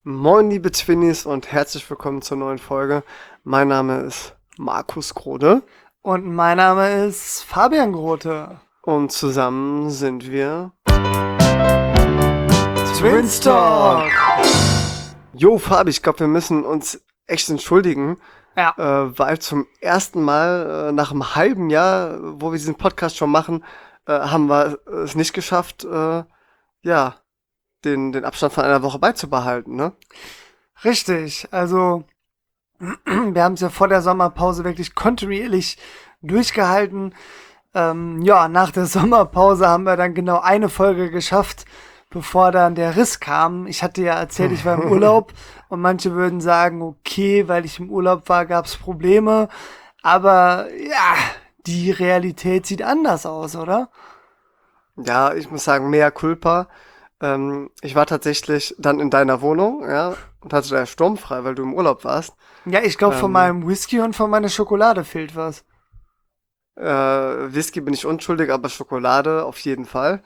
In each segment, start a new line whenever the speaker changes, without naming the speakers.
Moin liebe Twinnies und herzlich willkommen zur neuen Folge. Mein Name ist Markus Grode
Und mein Name ist Fabian Grote.
und zusammen sind wir
Twinstock.
Jo Fabi, ich glaube wir müssen uns echt entschuldigen,
Ja,
weil zum ersten Mal nach einem halben Jahr, wo wir diesen Podcast schon machen, haben wir es nicht geschafft, ja, den Abstand von einer Woche beizubehalten, ne?
richtig. Also, wir haben es ja vor der Sommerpause wirklich kontinuierlich durchgehalten. Ja, nach der Sommerpause haben wir dann genau eine Folge geschafft, bevor dann der Riss kam. Ich hatte ja erzählt, ich war im Urlaub und manche würden sagen, okay, weil ich im Urlaub war, gab es Probleme. Aber ja, die Realität sieht anders aus, oder?
Ja, ich muss sagen, mea culpa. Ich war tatsächlich dann in deiner Wohnung, ja, und hatte da sturmfrei, weil du im Urlaub warst.
Ja, ich glaube, von
Ähm,
meinem Whisky und von meiner Schokolade fehlt was.
Whisky bin ich unschuldig, aber Schokolade auf jeden Fall.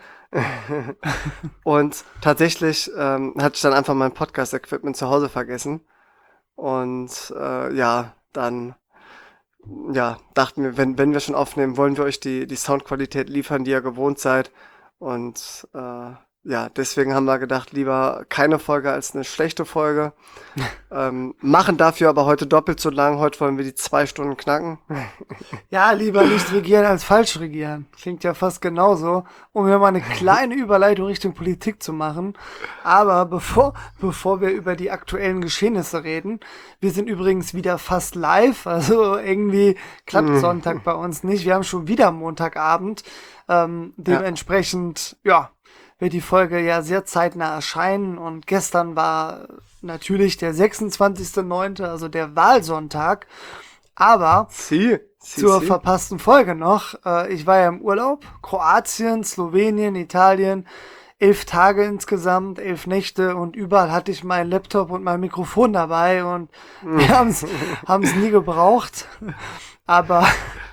Und tatsächlich hatte ich dann einfach mein Podcast-Equipment zu Hause vergessen. Und ja, dann dachten wir, wenn wir schon aufnehmen, wollen wir euch die Soundqualität liefern, die ihr gewohnt seid. Und ja, deswegen haben wir gedacht, lieber keine Folge als eine schlechte Folge. Machen dafür aber heute doppelt so lang. Heute wollen wir die 2 Stunden knacken.
Ja, lieber nicht regieren als falsch regieren. Klingt ja fast genauso. Um hier mal eine kleine Überleitung Richtung Politik zu machen. Aber bevor wir über die aktuellen Geschehnisse reden, wir sind übrigens wieder fast live. Also irgendwie klappt Sonntag bei uns nicht. Wir haben schon wieder Montagabend. Dementsprechend, ja, wird die Folge ja sehr zeitnah erscheinen. Und gestern war natürlich der 26.09., also der Wahlsonntag. Aber zur
Sie.
verpassten Folge noch. Ich war ja im Urlaub. Kroatien, Slowenien, Italien. 11 Tage insgesamt, 11 Nächte und überall hatte ich meinen Laptop und mein Mikrofon dabei und wir haben's nie gebraucht. Aber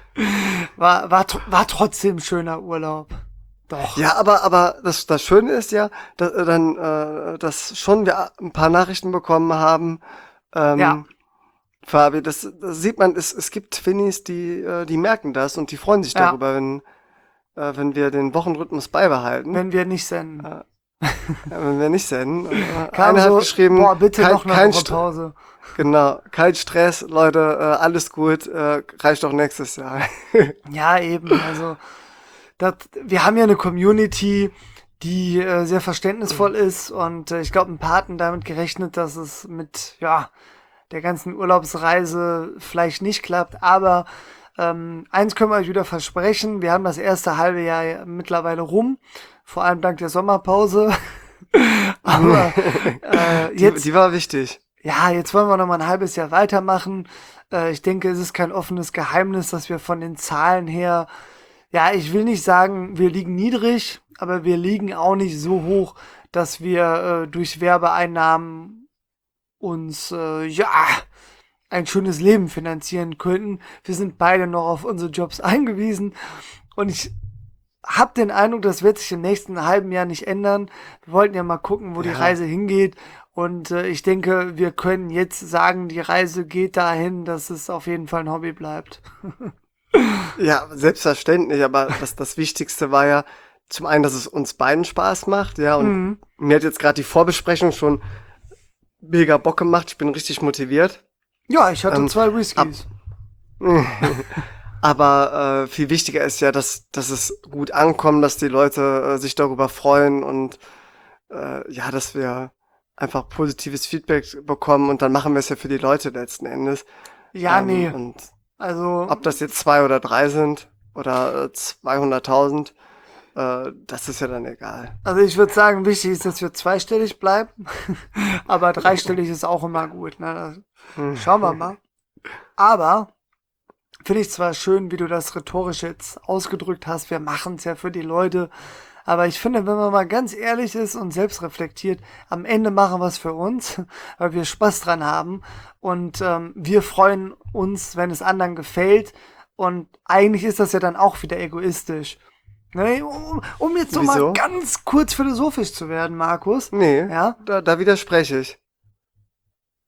war trotzdem schöner Urlaub. Doch.
Ja, aber das Schöne ist ja, dass schon wir ein paar Nachrichten bekommen haben.
Ja,
Fabi, das sieht man, es gibt Twinnies, die merken das und die freuen sich
ja,
darüber, wenn wir den Wochenrhythmus beibehalten.
wenn wir nicht senden.
Wenn wir nicht senden.
Kam
Einer hat
so,
geschrieben,
boah, bitte noch eine
kein
Woche Pause.
genau, kein Stress, Leute, alles gut, reicht doch nächstes Jahr.
Ja, eben, also wir haben ja eine Community, die sehr verständnisvoll ist und ich glaube, ein paar hatten damit gerechnet, dass es mit der ganzen Urlaubsreise vielleicht nicht klappt, aber eins können wir euch wieder versprechen, wir haben das erste halbe Jahr mittlerweile rum, vor allem dank der Sommerpause, aber jetzt,
Die war wichtig.
ja, jetzt wollen wir noch mal ein halbes Jahr weitermachen. Ich denke, es ist kein offenes Geheimnis, dass wir von den Zahlen her, ja, ich will nicht sagen, wir liegen niedrig, aber wir liegen auch nicht so hoch, dass wir durch Werbeeinnahmen uns, ein schönes Leben finanzieren könnten. Wir sind beide noch auf unsere Jobs eingewiesen und ich habe den Eindruck, das wird sich im nächsten halben Jahr nicht ändern. Wir wollten ja mal gucken, wo die
Ja.
Reise hingeht. Und ich denke, wir können jetzt sagen, die Reise geht dahin, dass es auf jeden Fall ein Hobby bleibt.
Ja, selbstverständlich, aber das Wichtigste war ja zum einen, dass es uns beiden Spaß macht, ja, und mir hat jetzt gerade die Vorbesprechung schon mega Bock gemacht, ich bin richtig motiviert.
Ja, ich hatte
Ähm,
2 Whiskys.
Aber viel wichtiger ist ja, dass es gut ankommt, dass die Leute sich darüber freuen und ja, dass wir einfach positives Feedback bekommen und dann machen wir es ja für die Leute letzten Endes.
Ja, nee.
Und
Also,
ob das jetzt 2 oder 3 sind oder 200.000, das ist ja dann egal.
also ich würde sagen, wichtig ist, dass wir zweistellig bleiben. Aber dreistellig ist auch immer gut. Ne? Schauen wir mal. Aber finde ich zwar schön, wie du das rhetorisch jetzt ausgedrückt hast, wir machen es ja für die Leute, aber ich finde, wenn man mal ganz ehrlich ist und selbst reflektiert, am Ende machen wir es für uns, weil wir Spaß dran haben und wir freuen uns, wenn es anderen gefällt und eigentlich ist das ja dann auch wieder egoistisch. Ne, um jetzt so mal
Wieso?
ganz kurz philosophisch zu werden, Markus.
Nee,
Ja,
da widerspreche ich.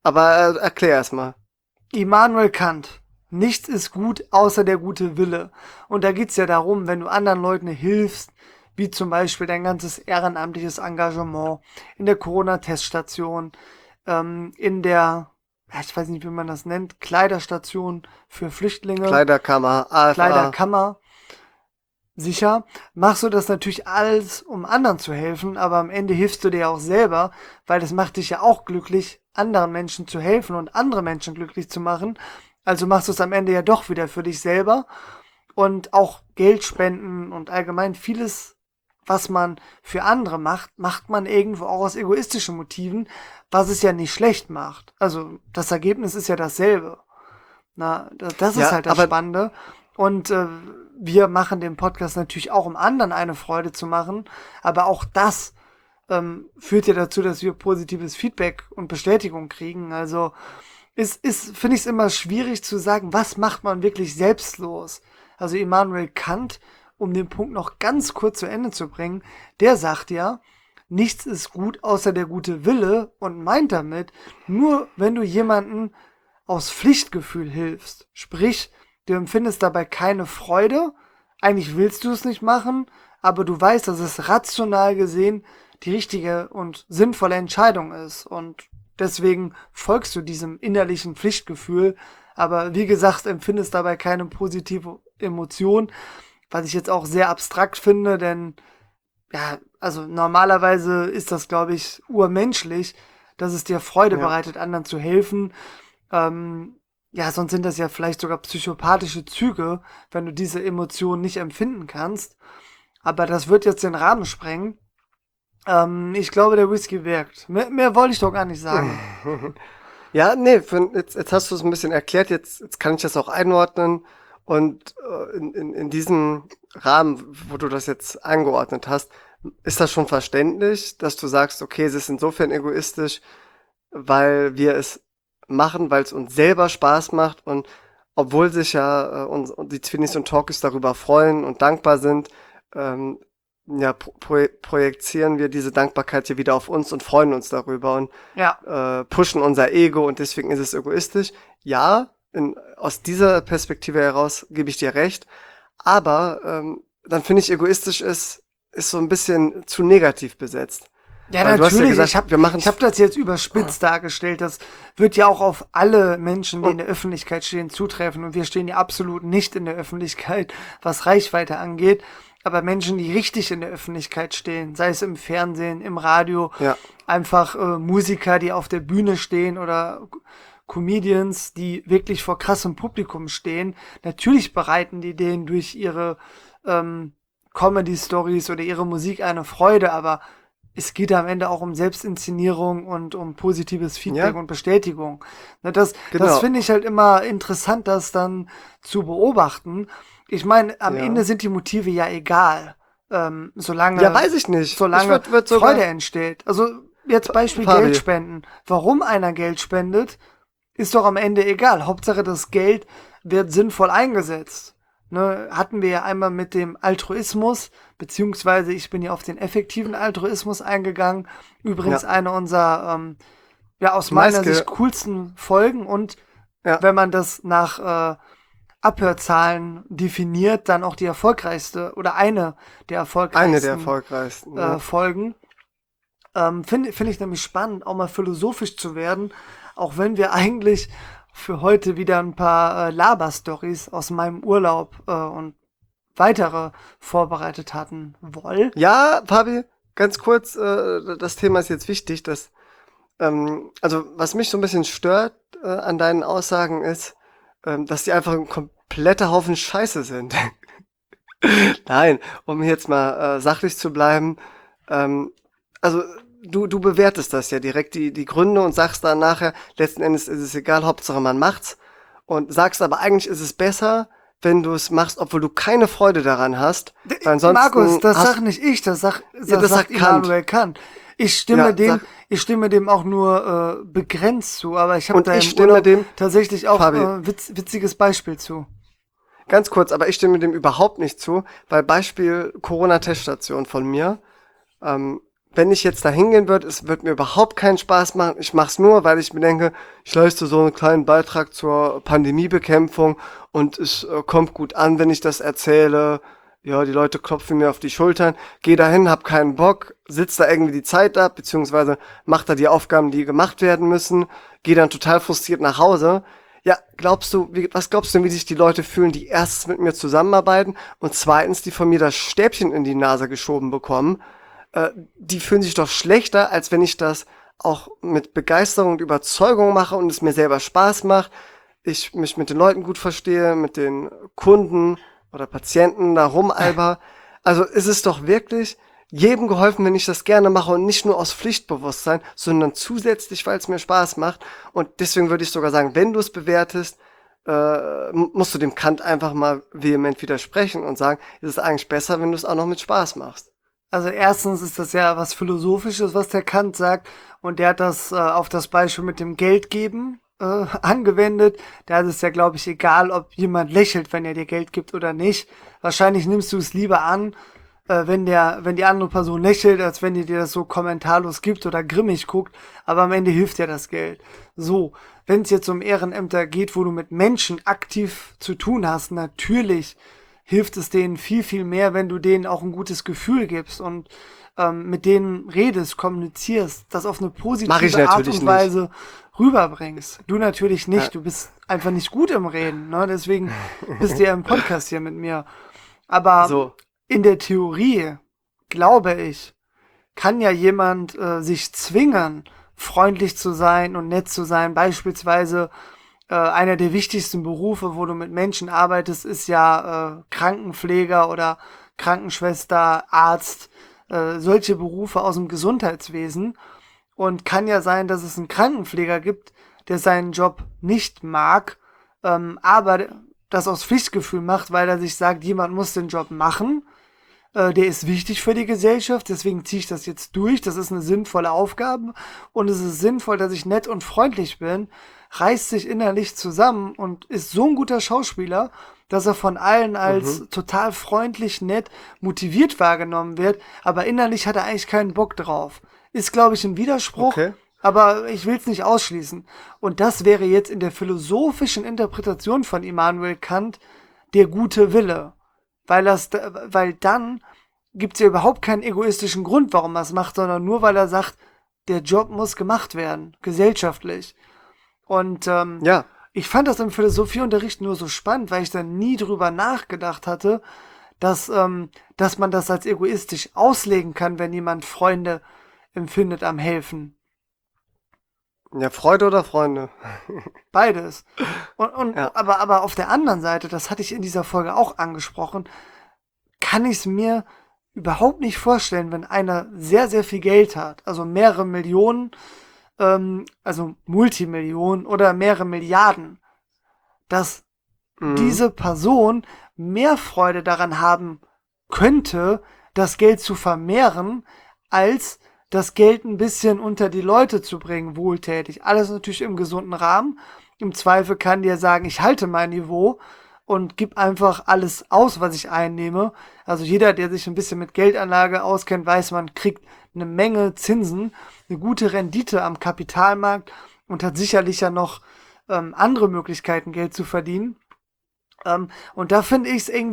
Aber erklär erst mal.
Immanuel Kant. Nichts ist gut, außer der gute Wille. Und da geht's ja darum, wenn du anderen Leuten hilfst, wie zum Beispiel dein ganzes ehrenamtliches Engagement in der Corona-Teststation, in der, ja, ich weiß nicht, wie man das nennt, Kleiderstation für Flüchtlinge,
Kleiderkammer, AFA.
Kleiderkammer, sicher, machst du das natürlich alles, um anderen zu helfen, aber am Ende hilfst du dir auch selber, weil es macht dich ja auch glücklich, anderen Menschen zu helfen und andere Menschen glücklich zu machen. Also machst du es am Ende ja doch wieder für dich selber und auch Geld spenden und allgemein vieles, was man für andere macht, macht man irgendwo auch aus egoistischen Motiven, was es ja nicht schlecht macht. Also das Ergebnis ist ja dasselbe. Na, das ist
Ja,
halt das
aber
Spannende. Und wir machen den Podcast natürlich auch, um anderen eine Freude zu machen. Aber auch das führt ja dazu, dass wir positives Feedback und Bestätigung kriegen. Also finde ich es immer schwierig zu sagen, was macht man wirklich selbstlos. Also Immanuel Kant, um den Punkt noch ganz kurz zu Ende zu bringen, der sagt ja, nichts ist gut außer der gute Wille und meint damit, nur wenn du jemanden aus Pflichtgefühl hilfst, sprich, du empfindest dabei keine Freude, eigentlich willst du es nicht machen, aber du weißt, dass es rational gesehen die richtige und sinnvolle Entscheidung ist und deswegen folgst du diesem innerlichen Pflichtgefühl, aber wie gesagt, empfindest dabei keine positive Emotion, was ich jetzt auch sehr abstrakt finde, denn ja, also normalerweise ist das, glaube ich, urmenschlich, dass es dir Freude
ja.
bereitet, anderen zu helfen. Ja, sonst sind das ja vielleicht sogar psychopathische Züge, wenn du diese Emotionen nicht empfinden kannst. Aber das wird jetzt den Rahmen sprengen. Ich glaube, der Whisky wirkt. Mehr wollte ich doch gar nicht sagen.
Ja, nee, jetzt hast du es ein bisschen erklärt, jetzt kann ich das auch einordnen. Und in diesem Rahmen, wo du das jetzt eingeordnet hast, ist das schon verständlich, dass du sagst, okay, es ist insofern egoistisch, weil wir es machen, weil es uns selber Spaß macht und obwohl sich ja und die Twinnies und Talkies darüber freuen und dankbar sind, ähm, ja, projizieren wir diese Dankbarkeit hier wieder auf uns und freuen uns darüber und
Ja,
pushen unser Ego und deswegen ist es egoistisch. Ja, aus dieser Perspektive heraus gebe ich dir recht, aber dann finde ich, egoistisch ist so ein bisschen zu negativ besetzt.
ja,
Weil du hast ja
natürlich.
gesagt, wir machen
Ich hab das jetzt überspitzt dargestellt. Das wird ja auch auf alle Menschen, die in
und
der Öffentlichkeit stehen, zutreffen. Und wir stehen ja absolut nicht in der Öffentlichkeit, was Reichweite angeht. Aber Menschen, die richtig in der Öffentlichkeit stehen, sei es im Fernsehen, im Radio,
ja,
einfach Musiker, die auf der Bühne stehen oder Comedians, die wirklich vor krassem Publikum stehen, natürlich bereiten die denen durch ihre Comedy-Stories oder ihre Musik eine Freude, aber es geht am Ende auch um Selbstinszenierung und um positives Feedback
ja,
und Bestätigung. Na, das
genau,
finde ich halt immer interessant, das dann zu beobachten. Ich meine, am
ja.
Ende sind die Motive ja egal,
Ja,
solange,
weiß ich nicht. Ich
solange
würd
Freude
sogar,
entsteht. Also jetzt Beispiel Geld
Fabi,
spenden. Warum einer Geld spendet, ist doch am Ende egal. Hauptsache das Geld wird sinnvoll eingesetzt. Ne, hatten wir ja einmal mit dem Altruismus, beziehungsweise ich bin ja auf den effektiven Altruismus eingegangen. Übrigens
ja,
eine unserer, ja, aus meiner Sicht
Meiske,
coolsten Folgen und
ja,
wenn man das nach Abhörzahlen definiert, dann auch die erfolgreichste oder eine der
eine der
erfolgreichsten
erfolgreichsten, ja.
Folgen. Find ich nämlich spannend, auch mal philosophisch zu werden, auch wenn wir eigentlich für heute wieder ein paar Laber-Stories aus meinem Urlaub und weitere vorbereitet hatten wollen.
Ja, Fabi, ganz kurz, das Thema ist jetzt wichtig, also was mich so ein bisschen stört an deinen Aussagen ist, dass die einfach ein kompletter Haufen Scheiße sind. Nein, um jetzt mal sachlich zu bleiben, also du bewertest das ja direkt, die Gründe und sagst dann nachher, letzten Endes ist es egal, Hauptsache man macht's und sagst aber eigentlich ist es besser, wenn du es machst, obwohl du keine Freude daran hast, weil
Markus,
ansonsten
das
hast
sag nicht ich,
ja,
das
das
sagt
sagt Kant.
Immanuel Kant.
Ja, sag,
Ich stimme dem auch nur begrenzt zu, aber ich habe
und
da
ich
im
stimme
Urlaub
dem,
tatsächlich auch
Fabi,
witziges Beispiel zu.
ganz kurz, aber ich stimme dem überhaupt nicht zu, weil Beispiel Corona-Teststation von mir, ähm, wenn ich jetzt da hingehen würde, es wird mir überhaupt keinen Spaß machen. Ich mache es nur, weil ich mir denke, ich leiste so einen kleinen Beitrag zur Pandemiebekämpfung und es kommt gut an, wenn ich das erzähle. Ja, die Leute klopfen mir auf die Schultern. Geh dahin, hab keinen Bock, sitz da irgendwie die Zeit ab, beziehungsweise mach da die Aufgaben, die gemacht werden müssen. Geh dann total frustriert nach Hause. Ja, was glaubst du denn, wie sich die Leute fühlen, die erstens mit mir zusammenarbeiten und zweitens, die von mir das Stäbchen in die Nase geschoben bekommen? Die fühlen sich doch schlechter, als wenn ich das auch mit Begeisterung und Überzeugung mache und es mir selber Spaß macht. Ich mich mit den Leuten gut verstehe, mit den Kunden oder Patienten da rumalber. Also ist es doch wirklich jedem geholfen, wenn ich das gerne mache und nicht nur aus Pflichtbewusstsein, sondern zusätzlich, weil es mir Spaß macht. Und deswegen würde ich sogar sagen, wenn du es bewertest, musst du dem Kant einfach mal vehement widersprechen und sagen, es ist eigentlich besser, wenn du es auch noch mit Spaß machst.
Also erstens ist das ja was Philosophisches, was der Kant sagt. Und der hat das auf das Beispiel mit dem Geldgeben angewendet. Da ist es ja, glaube ich, egal, ob jemand lächelt, wenn er dir Geld gibt oder nicht. Wahrscheinlich nimmst du es lieber an, wenn die andere Person lächelt, als wenn die dir das so kommentarlos gibt oder grimmig guckt. Aber am Ende hilft ja das Geld. So, wenn es jetzt um Ehrenämter geht, wo du mit Menschen aktiv zu tun hast, natürlich hilft es denen viel, viel mehr, wenn du denen auch ein gutes Gefühl gibst und mit denen redest, kommunizierst, das auf eine positive Art und Weise rüberbringst. Du natürlich nicht, du bist einfach nicht gut im Reden, ne? Deswegen bist du ja im Podcast hier mit mir. Aber so. In der Theorie, glaube ich, kann ja jemand sich zwingen, freundlich zu sein und nett zu sein. Beispielsweise einer der wichtigsten Berufe, wo du mit Menschen arbeitest, ist ja Krankenpfleger oder Krankenschwester, Arzt, solche Berufe aus dem Gesundheitswesen. Und kann ja sein, dass es einen Krankenpfleger gibt, der seinen Job nicht mag, aber das aus Pflichtgefühl macht, weil er sich sagt, jemand muss den Job machen. Der ist wichtig für die Gesellschaft, deswegen ziehe ich das jetzt durch. Das ist eine sinnvolle Aufgabe und es ist sinnvoll, dass ich nett und freundlich bin, reißt sich innerlich zusammen und ist so ein guter Schauspieler, dass er von allen als total freundlich, nett, motiviert wahrgenommen wird, aber innerlich hat er eigentlich keinen Bock drauf. Ist, glaube ich, ein Widerspruch, aber ich will es nicht ausschließen. Und das wäre jetzt in der philosophischen Interpretation von Immanuel Kant der gute Wille. Weil dann gibt es ja überhaupt keinen egoistischen Grund, warum er es macht, sondern nur, weil er sagt, der Job muss gemacht werden, gesellschaftlich. Und ich fand das im Philosophieunterricht nur so spannend, weil ich dann nie drüber nachgedacht hatte, dass man das als egoistisch auslegen kann, wenn jemand Freunde empfindet am Helfen.
Ja, Freude oder Freunde?
Beides. Aber auf der anderen Seite, das hatte ich in dieser Folge auch angesprochen, kann ich es mir überhaupt nicht vorstellen, wenn einer sehr, sehr viel Geld hat, also mehrere Millionen, also Multimillionen oder mehrere Milliarden, dass diese Person mehr Freude daran haben könnte, das Geld zu vermehren, als das Geld ein bisschen unter die Leute zu bringen, wohltätig. Alles natürlich im gesunden Rahmen. Im Zweifel kann dir sagen, ich halte mein Niveau und gib einfach alles aus, was ich einnehme. Also jeder, der sich ein bisschen mit Geldanlage auskennt, weiß, man kriegt eine Menge Zinsen, eine gute Rendite am Kapitalmarkt und hat sicherlich ja noch andere Möglichkeiten, Geld zu verdienen. Und da finde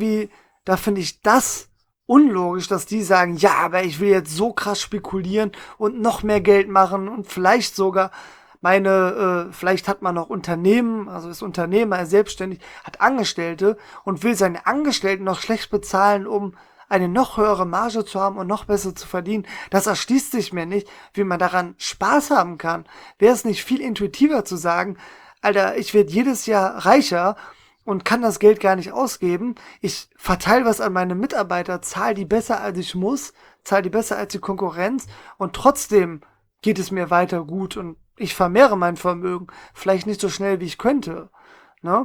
ich das unlogisch, dass die sagen, ja, aber ich will jetzt so krass spekulieren und noch mehr Geld machen und vielleicht sogar vielleicht hat man noch Unternehmen, also ist Unternehmer, er ist selbstständig, hat Angestellte und will seine Angestellten noch schlecht bezahlen, um eine noch höhere Marge zu haben und noch besser zu verdienen. Das erschließt sich mir nicht, wie man daran Spaß haben kann. Wäre es nicht viel intuitiver zu sagen, Alter, ich werde jedes Jahr reicher und kann das Geld gar nicht ausgeben. Ich verteile was an meine Mitarbeiter, zahle die besser als ich muss, zahle die besser als die Konkurrenz und trotzdem geht es mir weiter gut und ich vermehre mein Vermögen. Vielleicht nicht so schnell, wie ich könnte. Ne?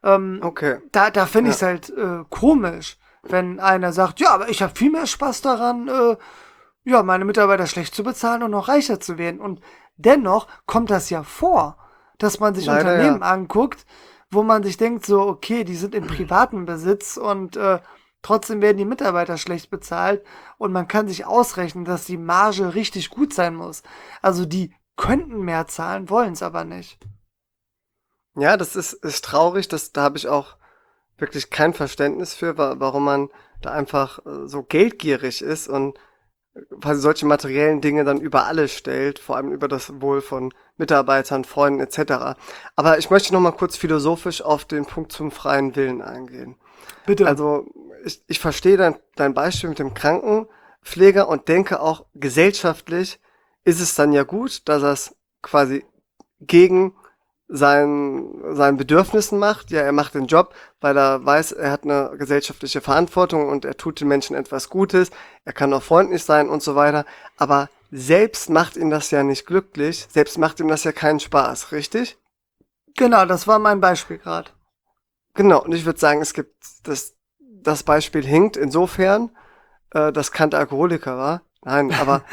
Da finde ich es halt komisch, wenn einer sagt, ja, aber ich habe viel mehr Spaß daran, meine Mitarbeiter schlecht zu bezahlen und noch reicher zu werden. Und dennoch kommt das ja vor, dass man sich Unternehmen anguckt, wo man sich denkt, so, okay, die sind in privatem Besitz und Trotzdem werden die Mitarbeiter schlecht bezahlt und man kann sich ausrechnen, dass die Marge richtig gut sein muss. Also die könnten mehr zahlen, wollen es aber nicht.
Ja, das ist traurig, da habe ich auch wirklich kein Verständnis für, warum man da einfach so geldgierig ist und quasi solche materiellen Dinge dann über alles stellt, vor allem über das Wohl von Mitarbeitern, Freunden etc. Aber ich möchte noch mal kurz philosophisch auf den Punkt zum freien Willen eingehen.
Bitte.
Also ich verstehe dein Beispiel mit dem Krankenpfleger und denke auch, gesellschaftlich ist es dann ja gut, dass er es quasi gegen seinen Bedürfnissen macht. Ja, er macht den Job, weil er weiß, er hat eine gesellschaftliche Verantwortung und er tut den Menschen etwas Gutes. Er kann auch freundlich sein und so weiter. Aber selbst macht ihn das ja nicht glücklich. Selbst macht ihm das ja keinen Spaß, richtig?
Genau, das war mein Beispiel gerade.
Genau. Und ich würde sagen, es gibt das Beispiel hinkt insofern, dass Kant Alkoholiker war. Nein, aber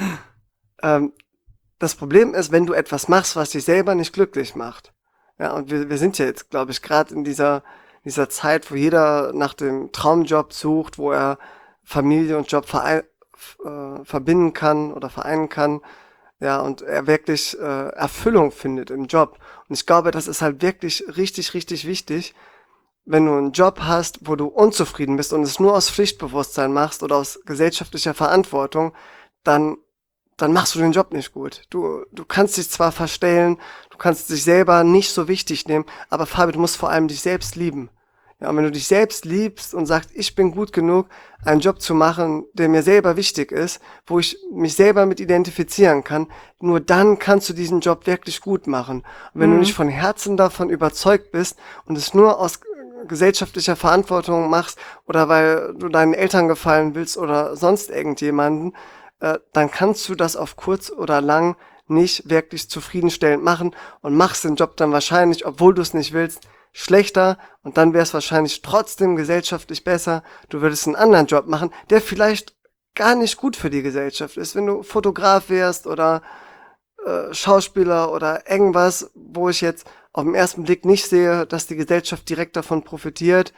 das Problem ist, wenn du etwas machst, was dich selber nicht glücklich macht. Ja, und wir sind ja jetzt, glaube ich, gerade in dieser Zeit, wo jeder nach dem Traumjob sucht, wo er Familie und Job verbinden kann oder vereinen kann. Ja, und er wirklich Erfüllung findet im Job. Und ich glaube, das ist halt wirklich richtig, richtig wichtig, wenn du einen Job hast, wo du unzufrieden bist und es nur aus Pflichtbewusstsein machst oder aus gesellschaftlicher Verantwortung, dann machst du den Job nicht gut. Du kannst dich zwar verstellen, du kannst dich selber nicht so wichtig nehmen, aber Fabi, du musst vor allem dich selbst lieben. Ja, und wenn du dich selbst liebst und sagst, ich bin gut genug, einen Job zu machen, der mir selber wichtig ist, wo ich mich selber mit identifizieren kann, nur dann kannst du diesen Job wirklich gut machen. Und wenn du nicht von Herzen davon überzeugt bist und es nur aus gesellschaftlicher Verantwortung machst oder weil du deinen Eltern gefallen willst oder sonst irgendjemanden, dann kannst du das auf kurz oder lang nicht wirklich zufriedenstellend machen und machst den Job dann wahrscheinlich, obwohl du es nicht willst, schlechter und dann wäre es wahrscheinlich trotzdem gesellschaftlich besser. Du würdest einen anderen Job machen, der vielleicht gar nicht gut für die Gesellschaft ist. Wenn du Fotograf wärst oder Schauspieler oder irgendwas, wo ich jetzt auf den ersten Blick nicht sehe, dass die Gesellschaft direkt davon profitiert,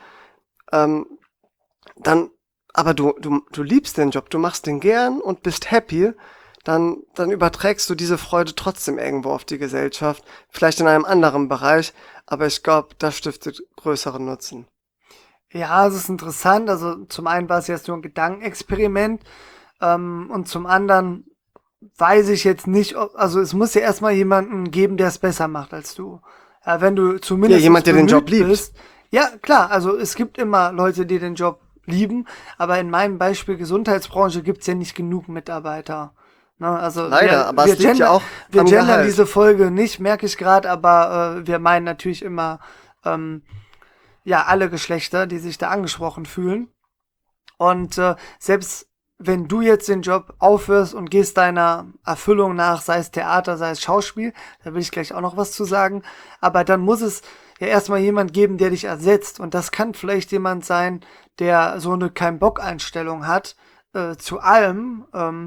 dann aber du liebst den Job, du machst den gern und bist happy, dann überträgst du diese Freude trotzdem irgendwo auf die Gesellschaft, vielleicht in einem anderen Bereich, aber ich glaube, das stiftet größeren Nutzen.
Ja, es ist interessant. Also zum einen war es jetzt nur ein Gedankenexperiment und zum anderen weiß ich jetzt nicht, also es muss ja erstmal jemanden geben, der es besser macht als du. Ja, wenn du zumindest
Ja, jemand, der den Job liebt.
bist. Ja, klar, also es gibt immer Leute, die den Job lieben, aber in meinem Beispiel Gesundheitsbranche gibt's ja nicht genug Mitarbeiter. Ne, also
Leider, aber es liegt ja auch
wir
am
gendern
Gehalt.
diese Folge nicht, merke ich gerade, aber wir meinen natürlich immer ja alle Geschlechter, die sich da angesprochen fühlen. Und selbst wenn du jetzt den Job aufhörst und gehst deiner Erfüllung nach, sei es Theater, sei es Schauspiel, da will ich gleich auch noch was zu sagen, aber dann muss es ja erstmal jemand geben, der dich ersetzt. Und das kann vielleicht jemand sein, der so eine Kein-Bock-Einstellung hat zu allem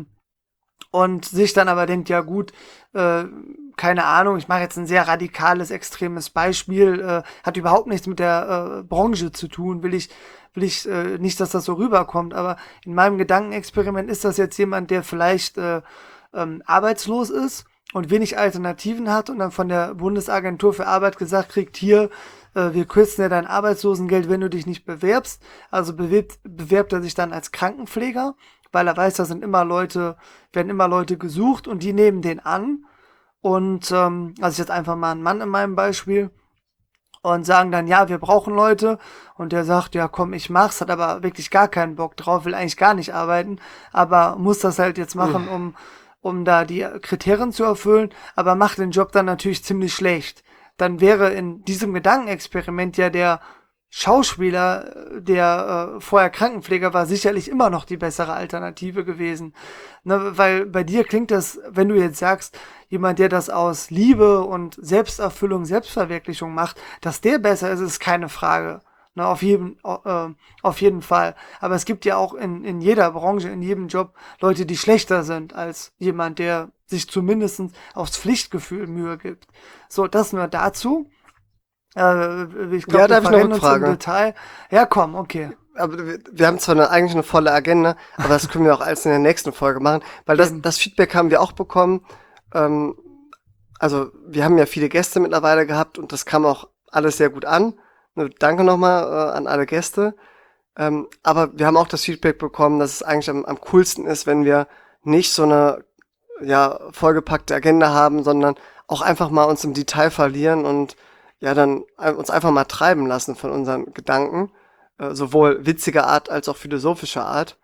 und sich dann aber denkt, ja gut, keine Ahnung, ich mache jetzt ein sehr radikales, extremes Beispiel, hat überhaupt nichts mit der Branche zu tun, will ich nicht, dass das so rüberkommt, aber in meinem Gedankenexperiment ist das jetzt jemand, der vielleicht arbeitslos ist und wenig Alternativen hat und dann von der Bundesagentur für Arbeit gesagt kriegt, hier, wir kürzen ja dein Arbeitslosengeld, wenn du dich nicht bewerbst. Also bewerbt er sich dann als Krankenpfleger, weil er weiß, da werden immer Leute gesucht und die nehmen den an. Und also ich jetzt einfach mal einen Mann in meinem Beispiel und sagen dann, ja, wir brauchen Leute. Und der sagt, ja komm, ich mach's, hat aber wirklich gar keinen Bock drauf, will eigentlich gar nicht arbeiten, aber muss das halt jetzt machen, um da die Kriterien zu erfüllen, aber macht den Job dann natürlich ziemlich schlecht. Dann wäre in diesem Gedankenexperiment ja der Schauspieler, der vorher Krankenpfleger war, sicherlich immer noch die bessere Alternative gewesen. Ne, weil bei dir klingt das, wenn du jetzt sagst, jemand, der das aus Liebe und Selbsterfüllung, Selbstverwirklichung macht, dass der besser ist, ist keine Frage. Ne, auf jeden Fall. Aber es gibt ja auch in jeder Branche, in jedem Job Leute, die schlechter sind als jemand, der sich zumindest aufs Pflichtgefühl Mühe gibt. So, das nur dazu. Ich glaube,
Ja, da habe ich noch eine
uns im
Frage.
Detail. Ja, komm, okay.
aber wir haben zwar eigentlich eine volle Agenda, aber das können wir auch alles in der nächsten Folge machen, weil das,
Eben.
das Feedback haben wir auch bekommen. Ähm, also wir haben ja viele Gäste mittlerweile gehabt und das kam auch alles sehr gut an. Danke nochmal an alle Gäste. Aber wir haben auch das Feedback bekommen, dass es eigentlich am coolsten ist, wenn wir nicht so eine ja, vollgepackte Agenda haben, sondern auch einfach mal uns im Detail verlieren und ja, dann uns einfach mal treiben lassen von unseren Gedanken, sowohl witziger Art als auch philosophischer Art.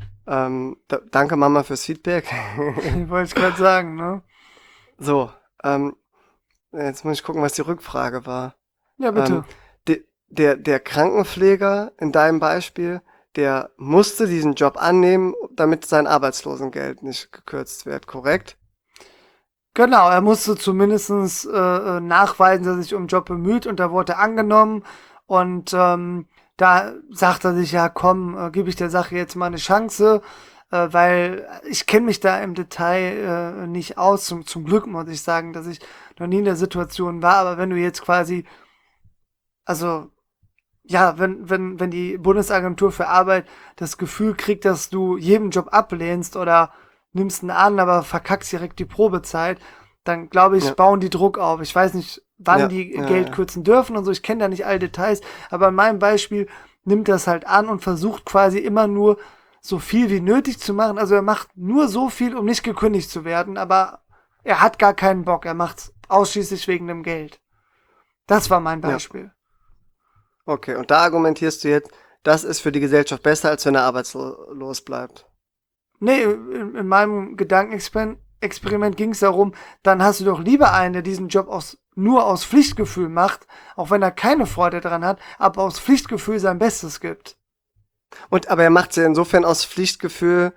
Danke Mama fürs Feedback.
Wollte ich gerade sagen, ne?
So, jetzt muss ich gucken, was die Rückfrage war.
Ja, bitte.
Der Krankenpfleger in deinem Beispiel, der musste diesen Job annehmen, damit sein Arbeitslosengeld nicht gekürzt wird, korrekt?
Genau, er musste zumindestens nachweisen, dass er sich um den Job bemüht und da wurde er angenommen und da sagt er sich, ja komm, gebe ich der Sache jetzt mal eine Chance, weil ich kenne mich da im Detail nicht aus. Zum Glück muss ich sagen, dass ich noch nie in der Situation war, aber wenn du jetzt quasi, also ja, wenn die Bundesagentur für Arbeit das Gefühl kriegt, dass du jeden Job ablehnst oder nimmst ihn an, aber verkackst direkt die Probezeit, dann glaube ich,
Ja,
bauen die Druck auf. Ich weiß nicht, wann
ja,
die
ja,
Geld
ja.
kürzen dürfen und so, ich kenne da nicht alle Details, aber in meinem Beispiel nimmt das halt an und versucht quasi immer nur so viel wie nötig zu machen. Also er macht nur so viel, um nicht gekündigt zu werden, aber er hat gar keinen Bock. Er macht's ausschließlich wegen dem Geld. Das war mein
Ja.
Beispiel.
Okay, und da argumentierst du jetzt, das ist für die Gesellschaft besser, als wenn er arbeitslos bleibt.
Nee, in meinem Gedankenexperiment ging es darum, dann hast du doch lieber einen, der diesen Job nur aus Pflichtgefühl macht, auch wenn er keine Freude daran hat, aber aus Pflichtgefühl sein Bestes gibt.
Aber er macht es ja insofern aus Pflichtgefühl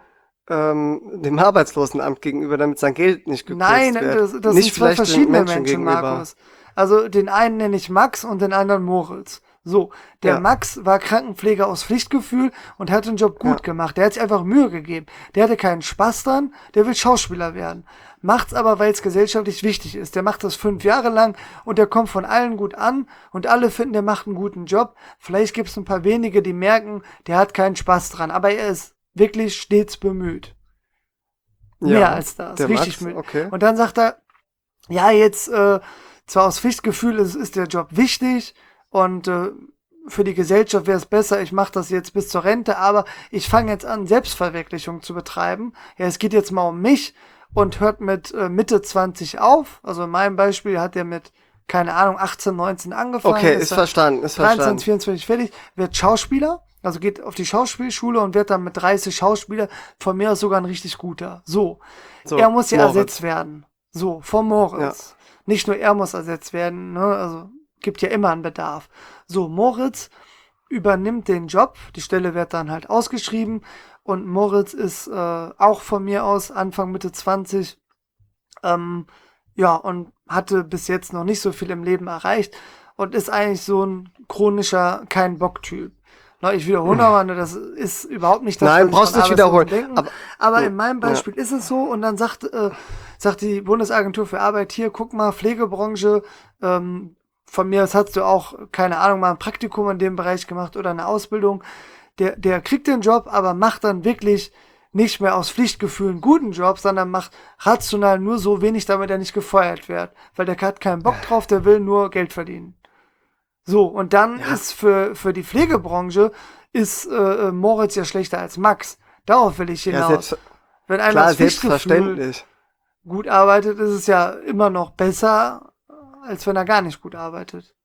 dem Arbeitslosenamt gegenüber, damit sein Geld nicht
Nein,
gekürzt wird.
das sind
Nicht
zwei
vielleicht den
verschiedene
Menschen
Menschen,
gegenüber.
Markus. Also den einen nenne ich Max und den anderen Moritz. So, der
Ja,
Max war Krankenpfleger aus Pflichtgefühl und hat den Job
ja,
gut gemacht. Der hat sich einfach Mühe gegeben. Der hatte keinen Spaß dran, der will Schauspieler werden. Macht's aber, weil es gesellschaftlich wichtig ist. Der macht das 5 Jahre lang und der kommt von allen gut an und alle finden, der macht einen guten Job. Vielleicht gibt's ein paar wenige, die merken, der hat keinen Spaß dran, aber er ist wirklich stets bemüht. Mehr
ja.
als das,
Der
richtig
Max,
bemüht.
okay.
Und dann sagt er, ja, jetzt zwar aus Pflichtgefühl ist der Job wichtig und für die Gesellschaft wäre es besser, ich mache das jetzt bis zur Rente, aber ich fange jetzt an, Selbstverwirklichung zu betreiben. Ja, es geht jetzt mal um mich und hört mit Mitte 20 auf. Also in meinem Beispiel hat er mit, keine Ahnung, 18, 19 angefangen,
Okay,
ist
ist
dann
verstanden, ist
23,
verstanden.
24 fertig, wird Schauspieler, also geht auf die Schauspielschule und wird dann mit 30 Schauspieler, von mir aus sogar ein richtig guter. So, er
So,
muss ja ersetzt
Moritz.
werden. So, von
Ja,
Moritz. Nicht nur er muss ersetzt werden, ne? Also gibt ja immer einen Bedarf. So, Moritz übernimmt den Job, die Stelle wird dann halt ausgeschrieben und Moritz ist auch von mir aus Anfang Mitte 20, ähm, ja, und hatte bis jetzt noch nicht so viel im Leben erreicht und ist eigentlich so ein chronischer Kein-Bock-Typ. Na, ich wiederhole nochmal, ne, das ist überhaupt nicht das, was
nein,
ich von
brauchst nicht
Arbeitslosen
wiederholen.
denken.
Aber,
Aber
ja,
in meinem
ja,
Beispiel ist es so und dann sagt die Bundesagentur für Arbeit hier, guck mal, Pflegebranche, von mir aus hast du auch, keine Ahnung, mal ein Praktikum in dem Bereich gemacht oder eine Ausbildung. Der kriegt den Job, aber macht dann wirklich nicht mehr aus Pflichtgefühl einen guten Job, sondern macht rational nur so wenig, damit er nicht gefeuert wird. Weil der hat keinen Bock drauf, der will nur Geld verdienen. So, und dann
ja,
ist für die Pflegebranche ist Moritz ja schlechter als Max. Darauf will ich
ja,
hinaus. Wenn einer
klar,
aus Pflichtgefühl
selbstverständlich.
gut arbeitet, ist es ja immer noch besser, als wenn er gar nicht gut arbeitet.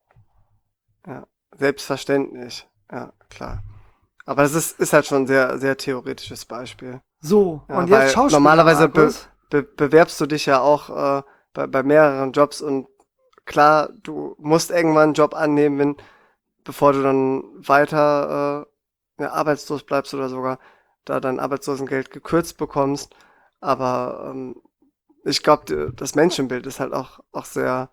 Ja, selbstverständlich. Ja, klar. Aber das ist halt schon ein sehr, sehr theoretisches Beispiel.
So, und
Ja,
jetzt
weil
Schauspieler,
normalerweise
Markus.
bewerbst du dich ja auch bei mehreren Jobs und klar, du musst irgendwann einen Job annehmen, bevor du dann weiter ja, arbeitslos bleibst oder sogar da dein Arbeitslosengeld gekürzt bekommst. Aber ich glaube, das Menschenbild ist halt auch sehr,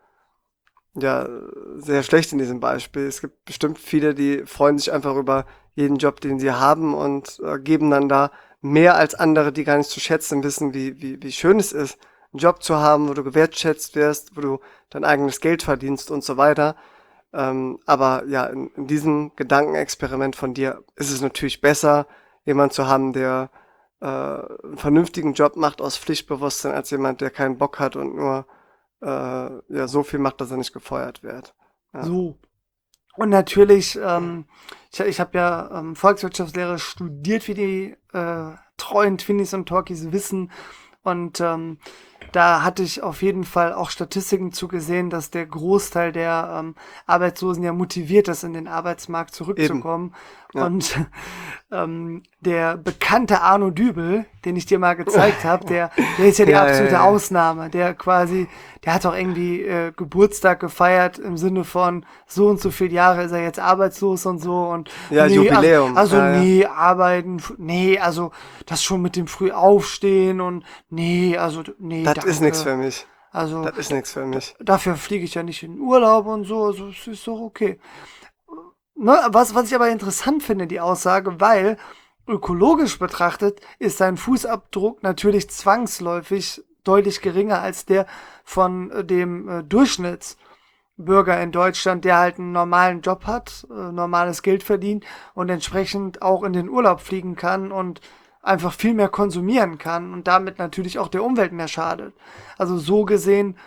ja, sehr schlecht in diesem Beispiel. Es gibt bestimmt viele, die freuen sich einfach über jeden Job, den sie haben und geben dann da mehr als andere, die gar nicht zu schätzen wissen, wie schön es ist, einen Job zu haben, wo du gewertschätzt wirst, wo du dein eigenes Geld verdienst und so weiter. Aber ja, in diesem Gedankenexperiment von dir ist es natürlich besser, jemanden zu haben, der einen vernünftigen Job macht aus Pflichtbewusstsein, als jemand, der keinen Bock hat und nur ja, so viel macht, dass er nicht gefeuert wird. Ja.
So. Und natürlich, ich habe ja Volkswirtschaftslehre studiert, wie die treuen Twinnies und Talkies wissen. Und da hatte ich auf jeden Fall auch Statistiken zugesehen, dass der Großteil der Arbeitslosen ja motiviert ist, in den Arbeitsmarkt zurückzukommen.
Ja.
Und der bekannte Arno Dübel, den ich dir mal gezeigt habe, der ist ja die absolute Ausnahme. Der hat auch irgendwie Geburtstag gefeiert im Sinne von so und so viele Jahre ist er jetzt arbeitslos und so. Und
Ja, Jubiläum.
Arbeiten, also das schon mit dem früh aufstehen und
Das
danke.
ist nichts für mich.
Also
Das ist nichts für mich.
dafür fliege ich ja nicht in Urlaub und so, also es ist doch okay. Ne, was ich aber interessant finde, die Aussage, weil ökologisch betrachtet ist sein Fußabdruck natürlich zwangsläufig deutlich geringer als der von dem Durchschnittsbürger in Deutschland, der halt einen normalen Job hat, normales Geld verdient und entsprechend auch in den Urlaub fliegen kann und einfach viel mehr konsumieren kann und damit natürlich auch der Umwelt mehr schadet. Also so gesehen,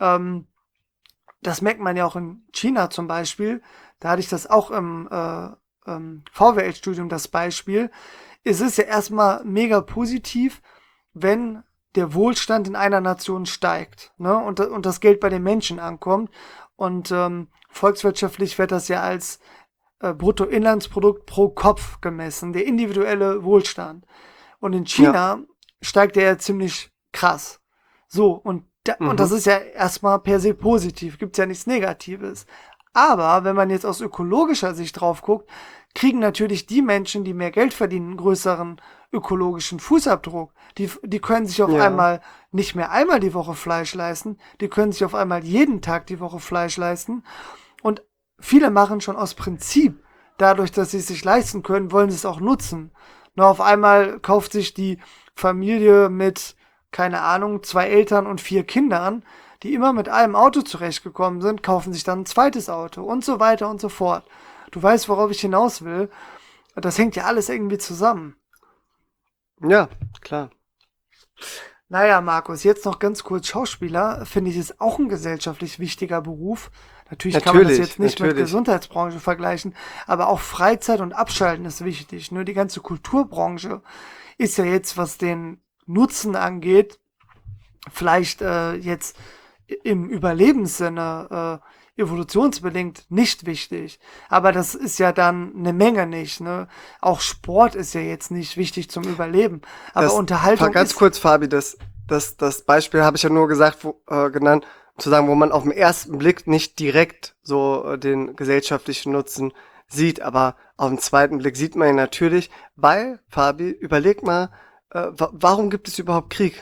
das merkt man ja auch in China zum Beispiel. Da hatte ich das auch im VWL-Studium, das Beispiel. Es ist ja erstmal mega positiv, wenn der Wohlstand in einer Nation steigt, ne? Und das Geld bei den Menschen ankommt. Und volkswirtschaftlich wird das ja als Bruttoinlandsprodukt pro Kopf gemessen, der individuelle Wohlstand. Und in China steigt der ja ziemlich krass. So, und das ist ja erstmal per se positiv, gibt's ja nichts Negatives. Aber wenn man jetzt aus ökologischer Sicht drauf guckt, kriegen natürlich die Menschen, die mehr Geld verdienen, einen größeren ökologischen Fußabdruck. Die können sich auf einmal nicht mehr einmal die Woche Fleisch leisten, die können sich auf einmal jeden Tag die Woche Fleisch leisten. Und viele machen schon aus Prinzip, dadurch, dass sie es sich leisten können, wollen sie es auch nutzen. Nur auf einmal kauft sich die Familie mit, keine Ahnung, 2 Eltern und 4 Kindern, die immer mit einem Auto zurechtgekommen sind, kaufen sich dann ein zweites Auto und so weiter und so fort. Du weißt, worauf ich hinaus will. Das hängt ja alles irgendwie zusammen.
Ja, klar.
Naja, Markus, jetzt noch ganz kurz Schauspieler, finde ich, ist auch ein gesellschaftlich wichtiger Beruf. Natürlich kann man das jetzt nicht mit Gesundheitsbranche vergleichen, aber auch Freizeit und Abschalten ist wichtig. Nur die ganze Kulturbranche ist ja jetzt, was den Nutzen angeht, vielleicht jetzt im Überlebenssinne evolutionsbedingt nicht wichtig. Aber das ist ja dann eine Menge nicht. Ne? Auch Sport ist ja jetzt nicht wichtig zum Überleben. Aber Unterhaltung
ganz kurz, Fabi, das Beispiel habe ich ja nur gesagt, genannt, um zu sagen, wo man auf den ersten Blick nicht direkt so den gesellschaftlichen Nutzen sieht, aber auf den zweiten Blick sieht man ihn natürlich, weil, Fabi, überleg mal, warum gibt es überhaupt Krieg?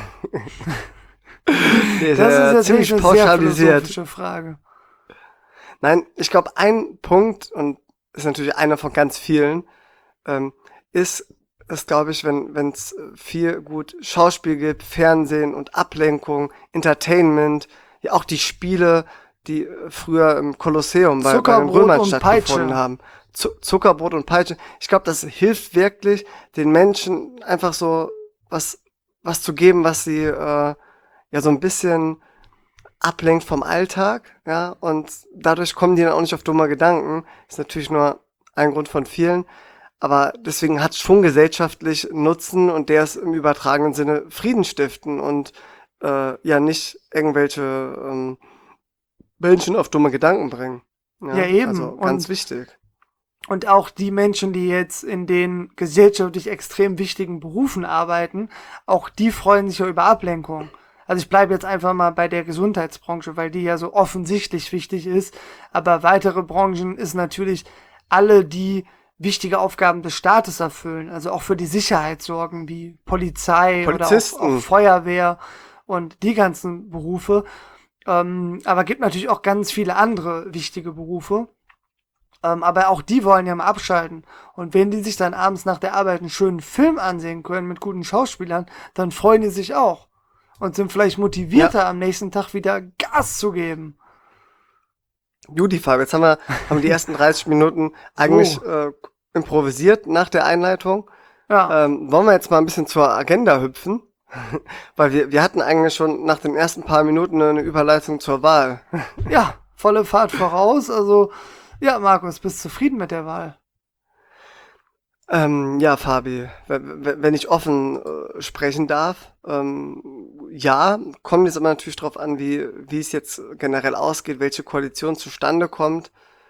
Das ist ja ziemlich pauschalisiert. Eine sehr philosophische Frage.
Nein, ich glaube, ein Punkt, und ist natürlich einer von ganz vielen, ist, glaube ich, wenn es viel gut Schauspiel gibt, Fernsehen und Ablenkung, Entertainment, ja auch die Spiele, die früher im Kolosseum bei den Römern stattgefunden haben. Zuckerbrot und Peitsche. Ich glaube, das hilft wirklich, den Menschen einfach so was zu geben, was sie ja so ein bisschen ablenkt vom Alltag, ja, und dadurch kommen die dann auch nicht auf dumme Gedanken. Ist natürlich nur ein Grund von vielen, aber deswegen hat es schon gesellschaftlich Nutzen und der ist im übertragenen Sinne Frieden stiften und ja nicht irgendwelche Menschen auf dumme Gedanken bringen.
Ja, eben.
Also ganz wichtig.
Und auch die Menschen, die jetzt in den gesellschaftlich extrem wichtigen Berufen arbeiten, auch die freuen sich ja über Ablenkung. Also ich bleibe jetzt einfach mal bei der Gesundheitsbranche, weil die ja so offensichtlich wichtig ist. Aber weitere Branchen ist natürlich alle, die wichtige Aufgaben des Staates erfüllen. Also auch für die Sicherheit sorgen, wie Polizei oder auch Feuerwehr und die ganzen Berufe. Aber gibt natürlich auch ganz viele andere wichtige Berufe. Aber auch die wollen ja mal abschalten. Und wenn die sich dann abends nach der Arbeit einen schönen Film ansehen können mit guten Schauspielern, dann freuen die sich auch. Und sind vielleicht motivierter, am nächsten Tag wieder Gas zu geben.
Judy, Fabio, jetzt haben wir die ersten 30 Minuten eigentlich improvisiert nach der Einleitung.
Ja,
Wollen wir jetzt mal ein bisschen zur Agenda hüpfen? Weil wir hatten eigentlich schon nach den ersten paar Minuten eine Überleitung zur Wahl.
ja, volle Fahrt voraus. Also, ja, Markus, bist zufrieden mit der Wahl?
Ja, Fabi, wenn ich offen sprechen darf, ja, kommt jetzt aber natürlich drauf an, wie es jetzt generell ausgeht, welche Koalition zustande kommt.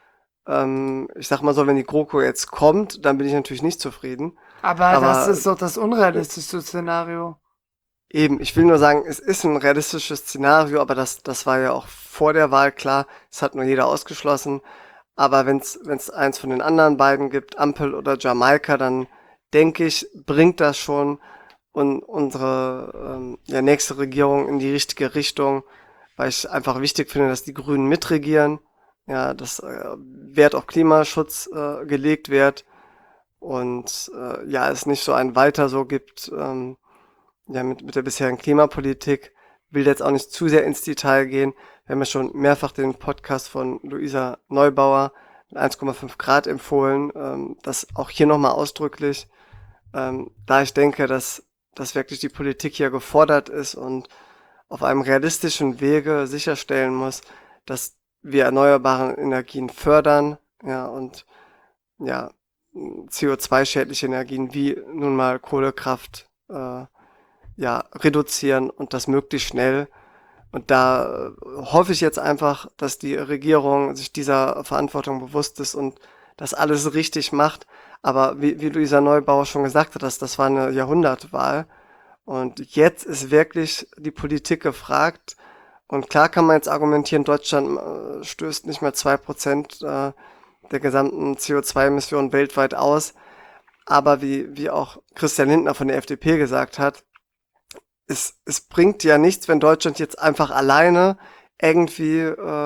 Ich sag mal so, wenn die GroKo jetzt kommt, dann bin ich natürlich nicht zufrieden.
Aber das
Aber
ist doch das unrealistischste Szenario.
eben, ich will nur sagen, es ist ein realistisches Szenario, aber das war ja auch vor der Wahl klar. Es hat nur jeder ausgeschlossen. Aber wenn's eins von den anderen beiden gibt, Ampel oder Jamaika, dann denke ich, bringt das schon unsere ja, nächste Regierung in die richtige Richtung, weil ich einfach wichtig finde, dass die Grünen mitregieren, ja, dass Wert auf Klimaschutz gelegt wird und ja, es nicht so ein Weiter so gibt, ja, mit der bisherigen Klimapolitik. Will jetzt auch nicht zu sehr ins Detail gehen. Wir haben ja schon mehrfach den Podcast von Luisa Neubauer mit 1,5 Grad empfohlen. Das auch hier nochmal ausdrücklich, da ich denke, dass wirklich die Politik hier gefordert ist und auf einem realistischen Wege sicherstellen muss, dass wir erneuerbare Energien fördern, ja, und ja, CO2-schädliche Energien wie nun mal Kohlekraft ja, reduzieren und das möglichst schnell. Und da hoffe ich jetzt einfach, dass die Regierung sich dieser Verantwortung bewusst ist und das alles richtig macht. Aber wie Luisa Neubauer schon gesagt hat, das war eine Jahrhundertwahl. Und jetzt ist wirklich die Politik gefragt. Und klar kann man jetzt argumentieren, Deutschland stößt nicht mehr 2% der gesamten CO2-Emissionen weltweit aus. Aber wie auch Christian Lindner von der FDP gesagt hat, es bringt ja nichts, wenn Deutschland jetzt einfach alleine irgendwie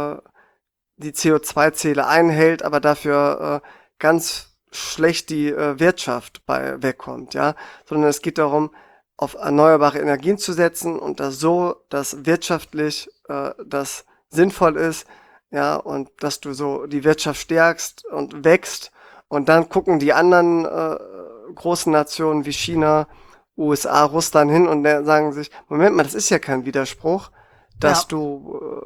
die CO2-Ziele einhält, aber dafür ganz schlecht die Wirtschaft bei wegkommt, ja, sondern es geht darum, auf erneuerbare Energien zu setzen und das so, dass wirtschaftlich das sinnvoll ist, ja, und dass du so die Wirtschaft stärkst und wächst und dann gucken die anderen großen Nationen wie China, USA, Russland hin und sagen sich, Moment mal, das ist ja kein Widerspruch, dass
Ja,
du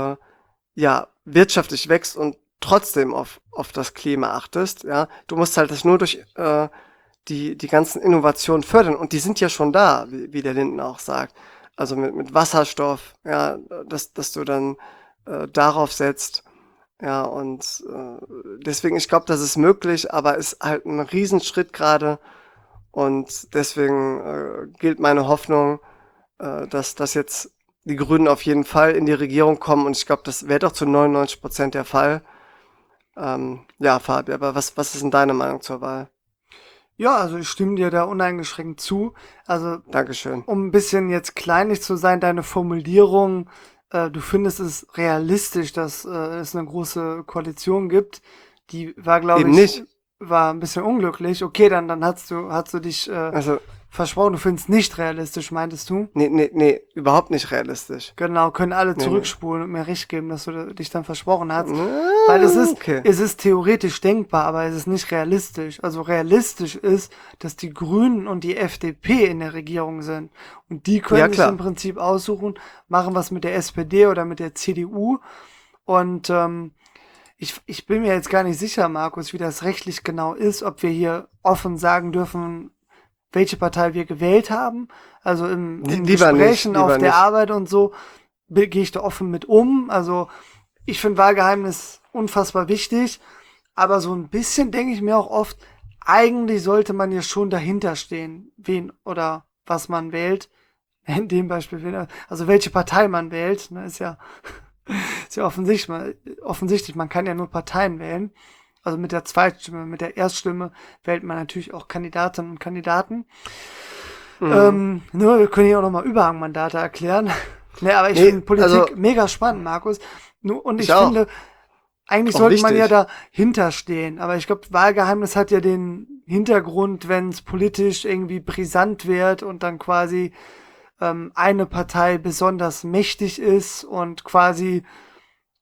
ja wirtschaftlich wächst und trotzdem auf das Klima achtest, ja. Du musst halt das nur durch die ganzen Innovationen fördern und die sind ja schon da, wie der Linden auch sagt. Also mit Wasserstoff, ja, dass du dann darauf setzt. Ja, und deswegen, ich glaube, das ist möglich, aber ist halt ein Riesenschritt gerade. Und deswegen gilt meine Hoffnung, dass jetzt die Grünen auf jeden Fall in die Regierung kommen. Und ich glaube, das wäre doch zu 99% der Fall. Ja, Fabi, aber was ist denn deine Meinung zur Wahl?
ja, also ich stimme dir da uneingeschränkt zu. Also,
Dankeschön.
um ein bisschen jetzt kleinlich zu sein, deine Formulierung, du findest es realistisch, dass es eine große Koalition gibt. Die war, glaube
Eben
ich,
nicht.
war ein bisschen unglücklich. Okay, dann hast du dich
Also,
versprochen, du findest nicht realistisch, meintest du?
nee, überhaupt nicht realistisch.
Genau, können alle
Nee.
zurückspulen und mir recht geben, dass du dich dann versprochen hast. Weil
Okay.
es ist theoretisch denkbar, aber es ist nicht realistisch. Also realistisch ist, dass die Grünen und die FDP in der Regierung sind. Und die
Ja,
können sich im
klar.
Prinzip aussuchen, machen was mit der SPD oder mit der CDU. Und ich bin mir jetzt gar nicht sicher, Markus, wie das rechtlich genau ist, ob wir hier offen sagen dürfen, welche Partei wir gewählt haben. Also in Gesprächen auf
Lieber
der
nicht.
Arbeit und so gehe ich da offen mit um. Also ich finde Wahlgeheimnis unfassbar wichtig, aber so ein bisschen denke ich mir auch oft, eigentlich sollte man ja schon dahinter stehen, wen oder was man wählt. In dem Beispiel, also welche Partei man wählt, ne, ist ja offensichtlich, man kann ja nur Parteien wählen. Also mit der Zweitstimme, mit der Erststimme wählt man natürlich auch Kandidatinnen und Kandidaten.
Mhm.
Nur, wir können hier auch nochmal Überhangmandate erklären. Ne, aber ich
Nee,
finde
also,
Politik mega spannend, Markus. Nur, und
ich
ich
auch.
finde, eigentlich
Auch
sollte man ja
wichtig.
dahinter stehen. Aber ich glaube, Wahlgeheimnis hat ja den Hintergrund, wenn es politisch irgendwie brisant wird und dann quasi eine Partei besonders mächtig ist und quasi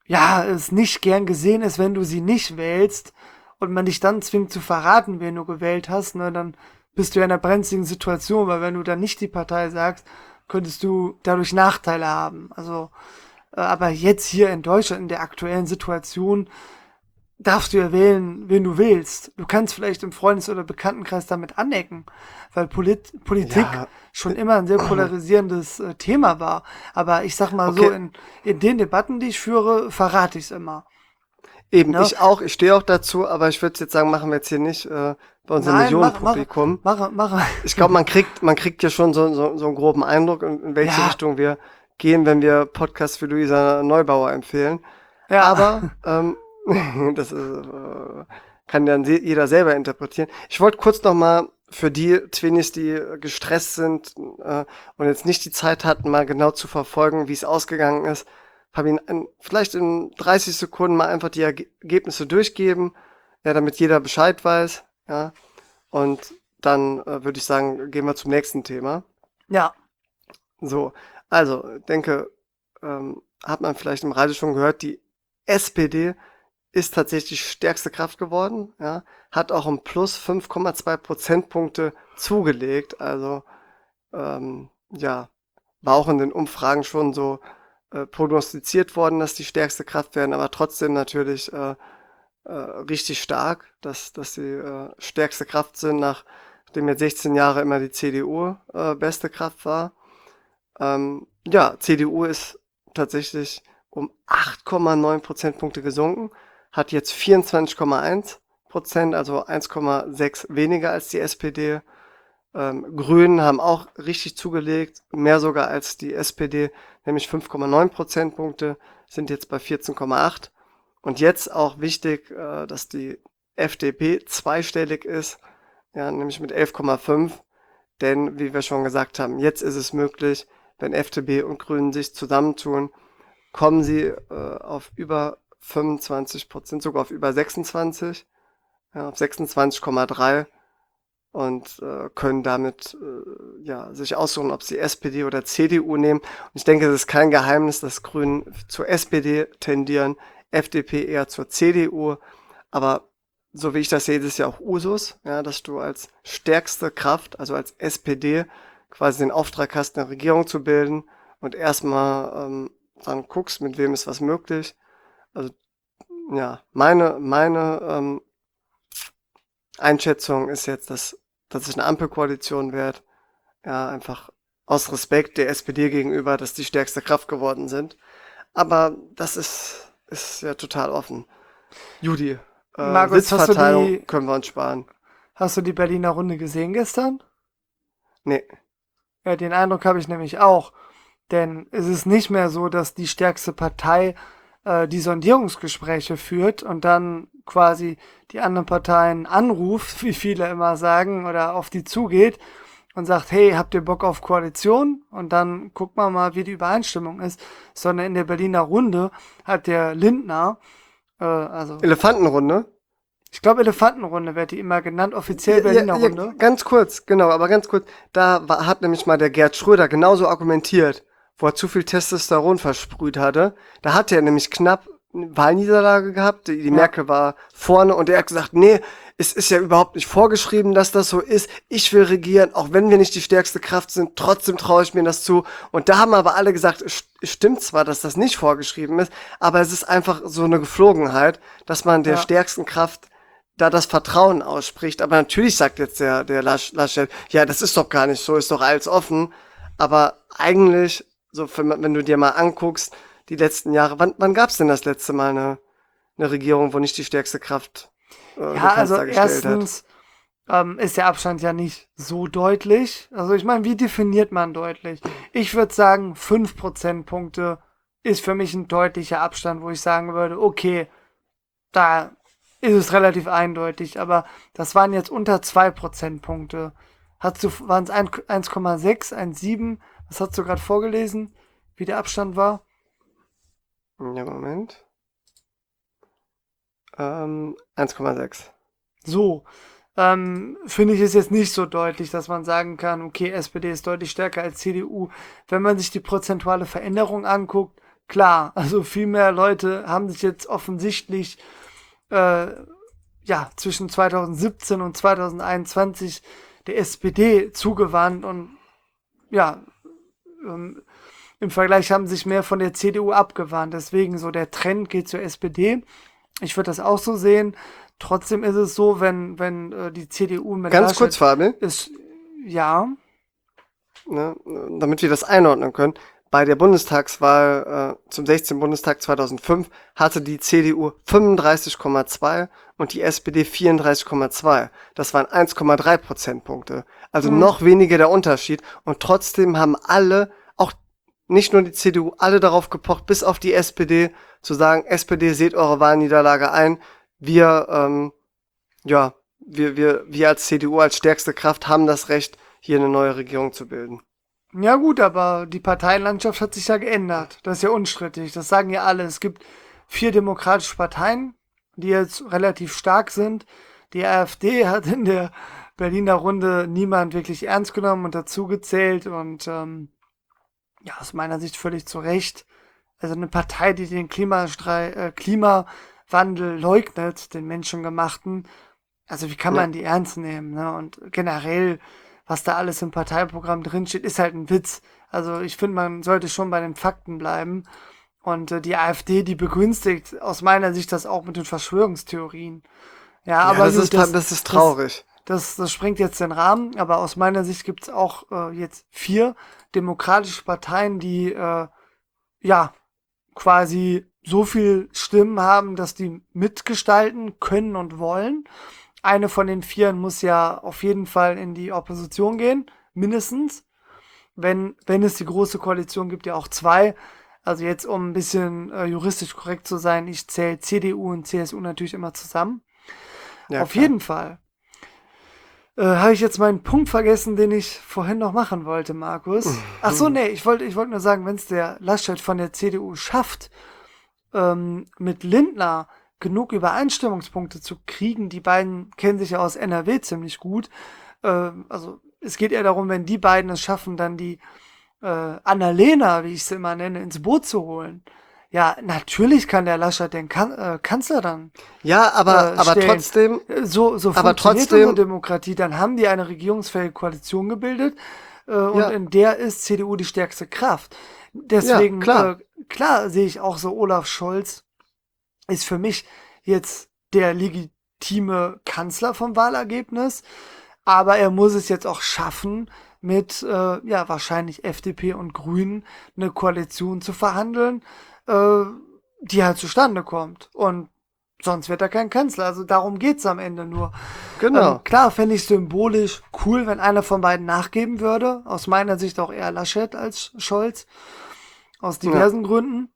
es nicht gern gesehen ist, wenn du sie nicht wählst und man dich dann zwingt zu verraten, wen du gewählt hast, ne, dann bist du ja in einer brenzligen Situation, weil wenn du dann nicht die Partei sagst, könntest du dadurch Nachteile haben. Also, aber jetzt hier in Deutschland, in der aktuellen Situation, darfst du ja wählen, wen du willst. Du kannst vielleicht im Freundes- oder Bekanntenkreis damit anecken, weil Politik
Ja,
schon immer ein sehr polarisierendes Thema war. Aber ich sag mal so,
okay,
in den Debatten, die ich führe, verrate ich es immer.
eben,
Ne?
ich auch, ich stehe auch dazu, aber ich würde jetzt sagen, machen wir jetzt hier nicht bei unserem
Nein,
Millionenpublikum.
mach.
Ich glaube, man kriegt ja schon so einen groben Eindruck, in welche
Ja,
Richtung wir gehen, wenn wir Podcasts für Luisa Neubauer empfehlen.
ja,
Aber das kann dann jeder selber interpretieren. Ich wollte kurz noch mal für die Twinnies, die gestresst sind und jetzt nicht die Zeit hatten, mal genau zu verfolgen, wie es ausgegangen ist, Fabian, vielleicht in 30 Sekunden mal einfach die Ergebnisse durchgeben, ja, damit jeder Bescheid weiß, ja. Und dann würde ich sagen, gehen wir zum nächsten Thema.
ja,
So, also, denke, hat man vielleicht im Radio schon gehört, die SPD ist tatsächlich stärkste Kraft geworden, ja, hat auch um plus 5,2 Prozentpunkte zugelegt, also ja, war auch in den Umfragen schon so prognostiziert worden, dass die stärkste Kraft werden, aber trotzdem natürlich richtig stark, dass sie stärkste Kraft sind, nachdem jetzt 16 Jahre immer die CDU beste Kraft war. Ja, CDU ist tatsächlich um 8,9 Prozentpunkte gesunken, hat jetzt 24,1%, also 1,6 weniger als die SPD. Grünen haben auch richtig zugelegt, mehr sogar als die SPD, nämlich 5,9 Prozentpunkte, sind jetzt bei 14,8. Und jetzt auch wichtig, dass die FDP zweistellig ist, ja, nämlich mit 11,5. Denn, wie wir schon gesagt haben, jetzt ist es möglich, wenn FDP und Grünen sich zusammentun, kommen sie auf über 25%, sogar auf über 26, ja, auf 26,3 und können damit ja, sich aussuchen, ob sie SPD oder CDU nehmen. Und ich denke, es ist kein Geheimnis, dass Grünen zur SPD tendieren, FDP eher zur CDU. Aber so wie ich das sehe, ist es ja auch Usus, ja, dass du als stärkste Kraft, also als SPD, quasi den Auftrag hast, eine Regierung zu bilden und erstmal dann guckst, mit wem ist was möglich. Also ja, meine Einschätzung ist jetzt, dass es eine Ampelkoalition wird. Ja, einfach aus Respekt der SPD gegenüber, dass die stärkste Kraft geworden sind. Aber das ist ja total offen. Judy,
Markus,
Sitzverteilung können wir uns sparen.
hast du die Berliner Runde gesehen gestern?
Nee.
Ja, den Eindruck habe ich nämlich auch. Denn es ist nicht mehr so, dass die stärkste Partei die Sondierungsgespräche führt und dann quasi die anderen Parteien anruft, wie viele immer sagen, oder auf die zugeht und sagt, hey, habt ihr Bock auf Koalition? Und dann guckt man mal, wie die Übereinstimmung ist. Sondern in der Berliner Runde hat der Lindner, also
Elefantenrunde?
ich glaube Elefantenrunde wird die immer genannt, offiziell
Ja,
Berliner
ja,
Runde.
ganz kurz, genau, aber ganz kurz. Hat nämlich mal der Gerd Schröder genauso argumentiert, wo er zu viel Testosteron versprüht hatte. Da hatte er nämlich knapp eine Wahlniederlage gehabt. Die
Ja,
Merkel war vorne und er hat gesagt, nee, es ist ja überhaupt nicht vorgeschrieben, dass das so ist. Ich will regieren, auch wenn wir nicht die stärkste Kraft sind, trotzdem traue ich mir das zu. Und da haben aber alle gesagt, es stimmt zwar, dass das nicht vorgeschrieben ist, aber es ist einfach so eine Geflogenheit, dass man der
ja.
stärksten Kraft da das Vertrauen ausspricht. Aber natürlich sagt jetzt der Laschet, ja, das ist doch gar nicht so, ist doch alles offen. Aber eigentlich, so wenn du dir mal anguckst, die letzten Jahre, wann gab es denn das letzte Mal eine Regierung, wo nicht die stärkste Kraft den
Ja, also
Kanzler gestellt hat?
erstens ist der Abstand ja nicht so deutlich. Also ich meine, wie definiert man deutlich? Ich würde sagen, 5 Prozentpunkte ist für mich ein deutlicher Abstand, wo ich sagen würde, okay, da ist es relativ eindeutig, aber das waren jetzt unter 2 Prozentpunkte. Waren es 1,6, 1,7? Was hast du gerade vorgelesen, wie der Abstand war?
Ja, Moment. 1,6.
So, finde ich es jetzt nicht so deutlich, dass man sagen kann, okay, SPD ist deutlich stärker als CDU. Wenn man sich die prozentuale Veränderung anguckt, klar, also viel mehr Leute haben sich jetzt offensichtlich zwischen 2017 und 2021 der SPD zugewandt und ja, im Vergleich haben sich mehr von der CDU abgewandt. Deswegen so der Trend geht zur SPD. Ich würde das auch so sehen. Trotzdem ist es so, wenn die CDU mit
Ganz kurz, Fabian,
ist, ja,
ne, damit wir das einordnen können. Bei der Bundestagswahl zum 16. Bundestag 2005 hatte die CDU 35,2 und die SPD 34,2. Das waren 1,3 Prozentpunkte. Also noch weniger der Unterschied. Und trotzdem haben alle, auch nicht nur die CDU, alle darauf gepocht, bis auf die SPD, zu sagen, SPD, seht eure Wahlniederlage ein. Wir als CDU, als stärkste Kraft haben das Recht, hier eine neue Regierung zu bilden.
Ja gut, aber die Parteienlandschaft hat sich ja geändert. Das ist ja unstrittig. Das sagen ja alle. Es gibt 4 demokratische Parteien, die jetzt relativ stark sind. Die AfD hat in der Berliner Runde niemand wirklich ernst genommen und dazu gezählt. Und aus meiner Sicht völlig zu Recht. Also eine Partei, die den Klimawandel leugnet, den menschengemachten. Also wie kann man die ernst nehmen? Ne? Und generell, was da alles im Parteiprogramm drinsteht, ist halt ein Witz. Also ich finde, man sollte schon bei den Fakten bleiben. Und die AfD, die begünstigt aus meiner Sicht das auch mit den Verschwörungstheorien. Ja, aber
das ist traurig.
Das sprengt jetzt den Rahmen, aber aus meiner Sicht gibt es auch jetzt 4 demokratische Parteien, die quasi so viel Stimmen haben, dass die mitgestalten können und wollen. Eine von den 4 muss ja auf jeden Fall in die Opposition gehen, mindestens. Wenn es die große Koalition gibt, ja auch 2. Also jetzt, um ein bisschen juristisch korrekt zu sein, ich zähle CDU und CSU natürlich immer zusammen. Ja, auf jeden Fall. Habe ich jetzt meinen Punkt vergessen, den ich vorhin noch machen wollte, Markus. Ach so, nee, ich wollte nur sagen, wenn es der Laschet von der CDU schafft, mit Lindner genug Übereinstimmungspunkte zu kriegen, die beiden kennen sich ja aus NRW ziemlich gut. Also es geht eher darum, wenn die beiden es schaffen, dann die Annalena, wie ich sie immer nenne, ins Boot zu holen. Ja, natürlich kann der Laschet den Kanzler dann.
Ja, aber trotzdem.
So funktioniert unsere Demokratie. Dann haben die eine regierungsfähige Koalition gebildet und in der ist CDU die stärkste Kraft. Deswegen, klar sehe ich auch so, Olaf Scholz ist für mich jetzt der legitime Kanzler vom Wahlergebnis, aber er muss es jetzt auch schaffen, mit wahrscheinlich FDP und Grünen eine Koalition zu verhandeln, die halt zustande kommt. Und sonst wird er kein Kanzler. Also darum geht's am Ende nur.
Genau.
Klar fände ich symbolisch cool, wenn einer von beiden nachgeben würde. Aus meiner Sicht auch eher Laschet als Scholz. Aus diversen Gründen.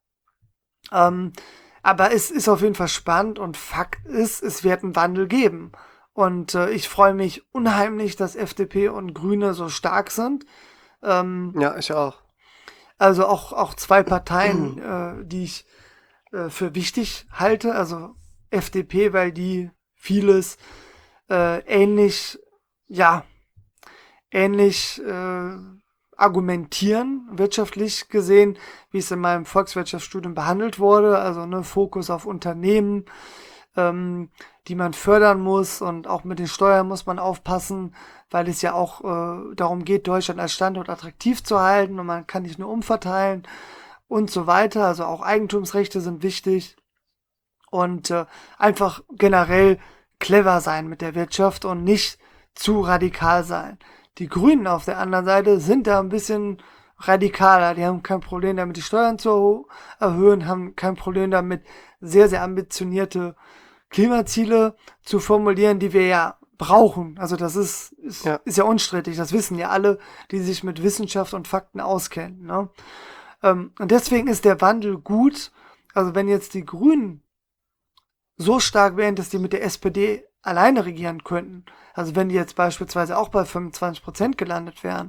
Aber es ist auf jeden Fall spannend und Fakt ist, es wird einen Wandel geben. Und ich freue mich unheimlich, dass FDP und Grüne so stark sind.
Ja, ich auch.
Also auch 2 Parteien, die ich für wichtig halte. Also FDP, weil die vieles ähnlich argumentieren, wirtschaftlich gesehen, wie es in meinem Volkswirtschaftsstudium behandelt wurde. Also Fokus auf Unternehmen, die man fördern muss, und auch mit den Steuern muss man aufpassen, weil es ja auch darum geht, Deutschland als Standort attraktiv zu halten, und man kann nicht nur umverteilen und so weiter. Also auch Eigentumsrechte sind wichtig und einfach generell clever sein mit der Wirtschaft und nicht zu radikal sein. Die Grünen auf der anderen Seite sind da ein bisschen radikaler. Die haben kein Problem damit, die Steuern zu erhöhen, haben kein Problem damit, sehr, sehr ambitionierte Klimaziele zu formulieren, die wir ja brauchen. Also das ist ja unstrittig. Das wissen ja alle, die sich mit Wissenschaft und Fakten auskennen. Ne? Und deswegen ist der Wandel gut. Also wenn jetzt die Grünen so stark wären, dass die mit der SPD alleine regieren könnten, also wenn die jetzt beispielsweise auch bei 25% gelandet wären,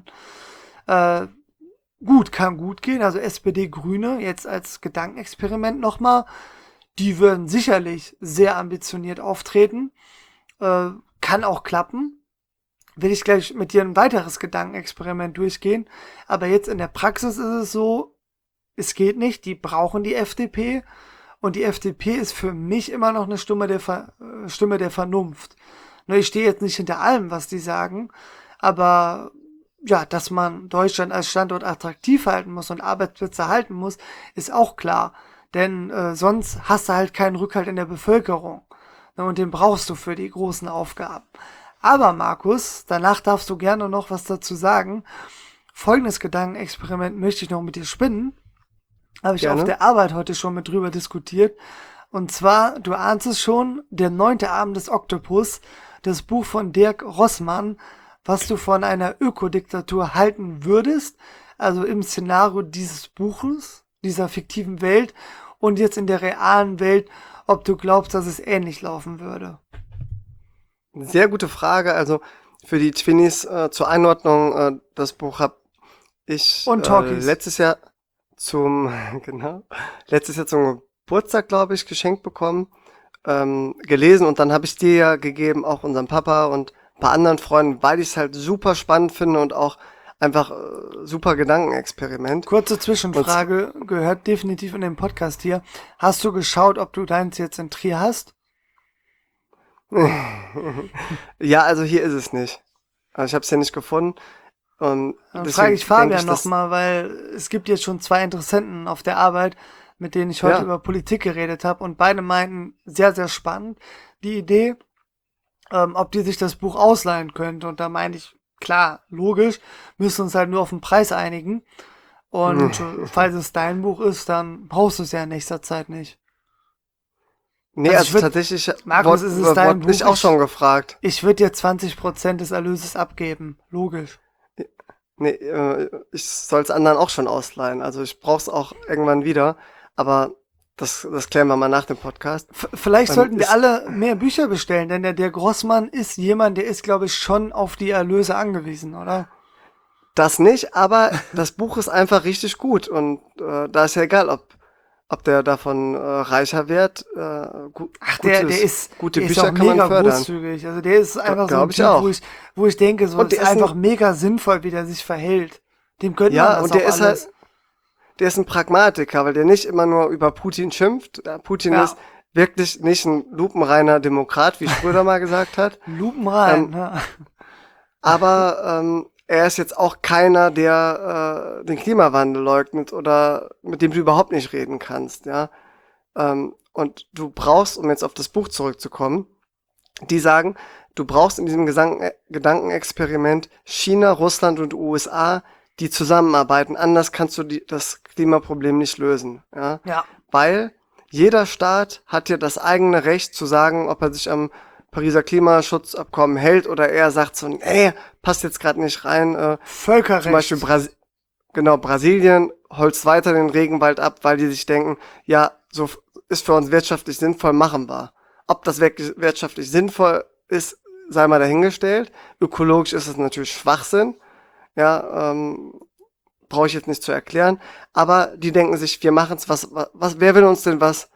kann gut gehen. Also SPD, Grüne, jetzt als Gedankenexperiment nochmal, die würden sicherlich sehr ambitioniert auftreten. Kann auch klappen. Will ich gleich mit dir ein weiteres Gedankenexperiment durchgehen. Aber jetzt in der Praxis ist es so, es geht nicht, die brauchen die FDP und die FDP ist für mich immer noch eine Stimme der Vernunft. Nur ich stehe jetzt nicht hinter allem, was die sagen, aber ja, dass man Deutschland als Standort attraktiv halten muss und Arbeitsplätze halten muss, ist auch klar. Denn sonst hast du halt keinen Rückhalt in der Bevölkerung. Und den brauchst du für die großen Aufgaben. Aber Markus, danach darfst du gerne noch was dazu sagen. Folgendes Gedankenexperiment möchte ich noch mit dir spinnen. Habe ich
Gerne.
auf der Arbeit heute schon mit drüber diskutiert. Und zwar, du ahnst es schon, der 9. Abend des Oktopus, das Buch von Dirk Rossmann, was du von einer Ökodiktatur halten würdest, also im Szenario dieses Buches, dieser fiktiven Welt und jetzt in der realen Welt, ob du glaubst, dass es ähnlich laufen würde.
Sehr gute Frage. Also für die Twinnies zur Einordnung, das Buch habe ich
Und Talkies.
letztes Jahr zum Geburtstag, glaube ich, geschenkt bekommen, gelesen, und dann habe ich dir ja gegeben, auch unserem Papa und ein paar anderen Freunden, weil ich es halt super spannend finde und auch einfach super Gedankenexperiment.
Kurze Zwischenfrage, gehört definitiv in den Podcast hier. Hast du geschaut, ob du deins jetzt in Trier hast?
Ja, also hier ist es nicht. Also ich habe es ja nicht gefunden. Und
Dann
deswegen
frage ich
denke
Fabian
dass-
nochmal, weil es gibt jetzt schon 2 Interessenten auf der Arbeit, mit denen ich heute
Ja.
über Politik geredet habe, und beide meinten, sehr, sehr spannend, die Idee, ob die sich das Buch ausleihen könnte. Und da meinte ich, klar, logisch, müssen uns halt nur auf den Preis einigen. Und falls es dein Buch ist, dann brauchst du es ja in nächster Zeit nicht.
Nee,
Also
also
ich würd-
tatsächlich
Markus, ist es dein
wurde mich
Buch?
auch schon gefragt.
Ich würde dir 20% des Erlöses abgeben. Logisch.
Nee, ich soll es anderen auch schon ausleihen. Also ich brauch's auch irgendwann wieder. Aber das klären wir mal nach dem Podcast.
Vielleicht sollten wir
ist-
alle mehr Bücher bestellen, denn der Grossmann ist jemand, der ist, glaube ich, schon auf die Erlöse angewiesen, oder?
Das nicht, aber das Buch ist einfach richtig gut. Und da ist ja egal, ob der davon reicher wird.
Ach, der ist,
gute
der ist
Bücher
auch
kann man
mega
fördern.
großzügig. Also der ist einfach so ein
glaub ich
Typ,
auch.
wo ich denke, so
Und
ist
der ist
einfach mega sinnvoll, wie der sich verhält. Dem könnte man
Ja,
das
und der
auch
ist
alles.
halt, der ist ein Pragmatiker, weil der nicht immer nur über Putin schimpft. Ja, Putin
Ja.
ist wirklich nicht ein lupenreiner Demokrat, wie Schröder mal gesagt hat.
Lupenrein, ne?
Aber er ist jetzt auch keiner, der den Klimawandel leugnet oder mit dem du überhaupt nicht reden kannst, ja. Und du brauchst, um jetzt auf das Buch zurückzukommen, die sagen, du brauchst in diesem Gedankenexperiment China, Russland und USA, die zusammenarbeiten. Anders kannst du das Klimaproblem nicht lösen, ja.
Ja.
Weil jeder Staat hat ja das eigene Recht zu sagen, ob er sich am Pariser Klimaschutzabkommen hält oder eher sagt so, nee, passt jetzt gerade nicht rein.
Völkerrecht.
Zum Beispiel Brasilien holzt weiter den Regenwald ab, weil die sich denken, ja, so ist für uns wirtschaftlich sinnvoll, machen wir. Ob das wirklich wirtschaftlich sinnvoll ist, sei mal dahingestellt. Ökologisch ist es natürlich Schwachsinn. Ja, brauche ich jetzt nicht zu erklären. Aber die denken sich, wir machen's, wer will uns denn was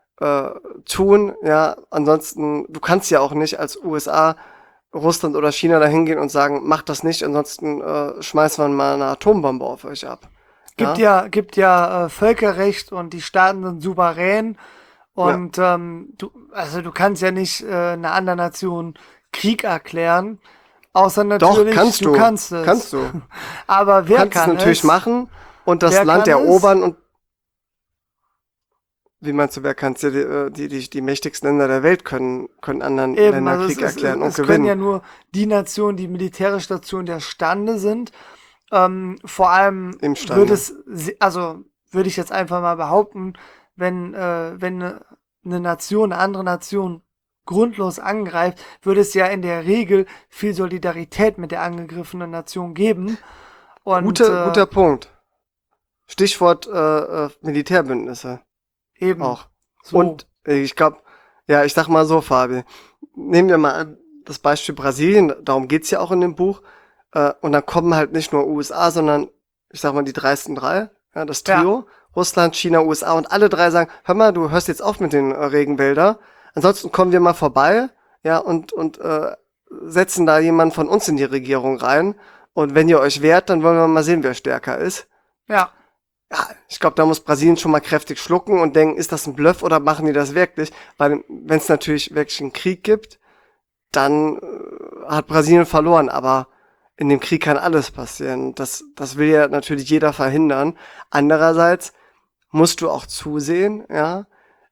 tun? Ja, ansonsten, du kannst ja auch nicht als USA, Russland oder China da hingehen und sagen, macht das nicht, ansonsten schmeißen wir mal eine Atombombe auf euch ab.
Gibt ja Völkerrecht und die Staaten sind souverän und du kannst ja nicht einer anderen Nation Krieg erklären, außer natürlich,
Doch, kannst du.
kannst es.
Kannst du.
Aber wer
Kannst
kann
es natürlich
es?
machen und das
Wer
Land
kann es?
erobern und wie meinst du, wer kann's die mächtigsten Länder der Welt können anderen
Eben,
Ländern
also
Krieg erklären und
es können
gewinnen.
ja nur die Nationen, die militärisch dazu in der Stande sind. Vor allem
Imstande.
würde ich jetzt einfach mal behaupten, wenn eine Nation, eine andere Nation grundlos angreift, würde es ja in der Regel viel Solidarität mit der angegriffenen Nation geben. Und,
Guter Punkt. Stichwort Militärbündnisse.
eben.
Auch.
So.
Und ich glaube, ja, ich sag mal so, Fabi, nehmen wir mal an, das Beispiel Brasilien, darum geht's ja auch in dem Buch, und dann kommen halt nicht nur USA, sondern, ich sag mal, die dreisten drei, ja, das Trio, Russland, China, USA, und alle drei sagen, hör mal, du hörst jetzt auf mit den Regenwälder, ansonsten kommen wir mal vorbei, ja, und setzen da jemanden von uns in die Regierung rein, und wenn ihr euch wehrt, dann wollen wir mal sehen, wer stärker ist.
Ja.
ja, ich glaube, da muss Brasilien schon mal kräftig schlucken und denken, ist das ein Bluff oder machen die das wirklich? Weil wenn es natürlich wirklich einen Krieg gibt, dann hat Brasilien verloren, aber in dem Krieg kann alles passieren. Das will ja natürlich jeder verhindern. Andererseits musst du auch zusehen, ja,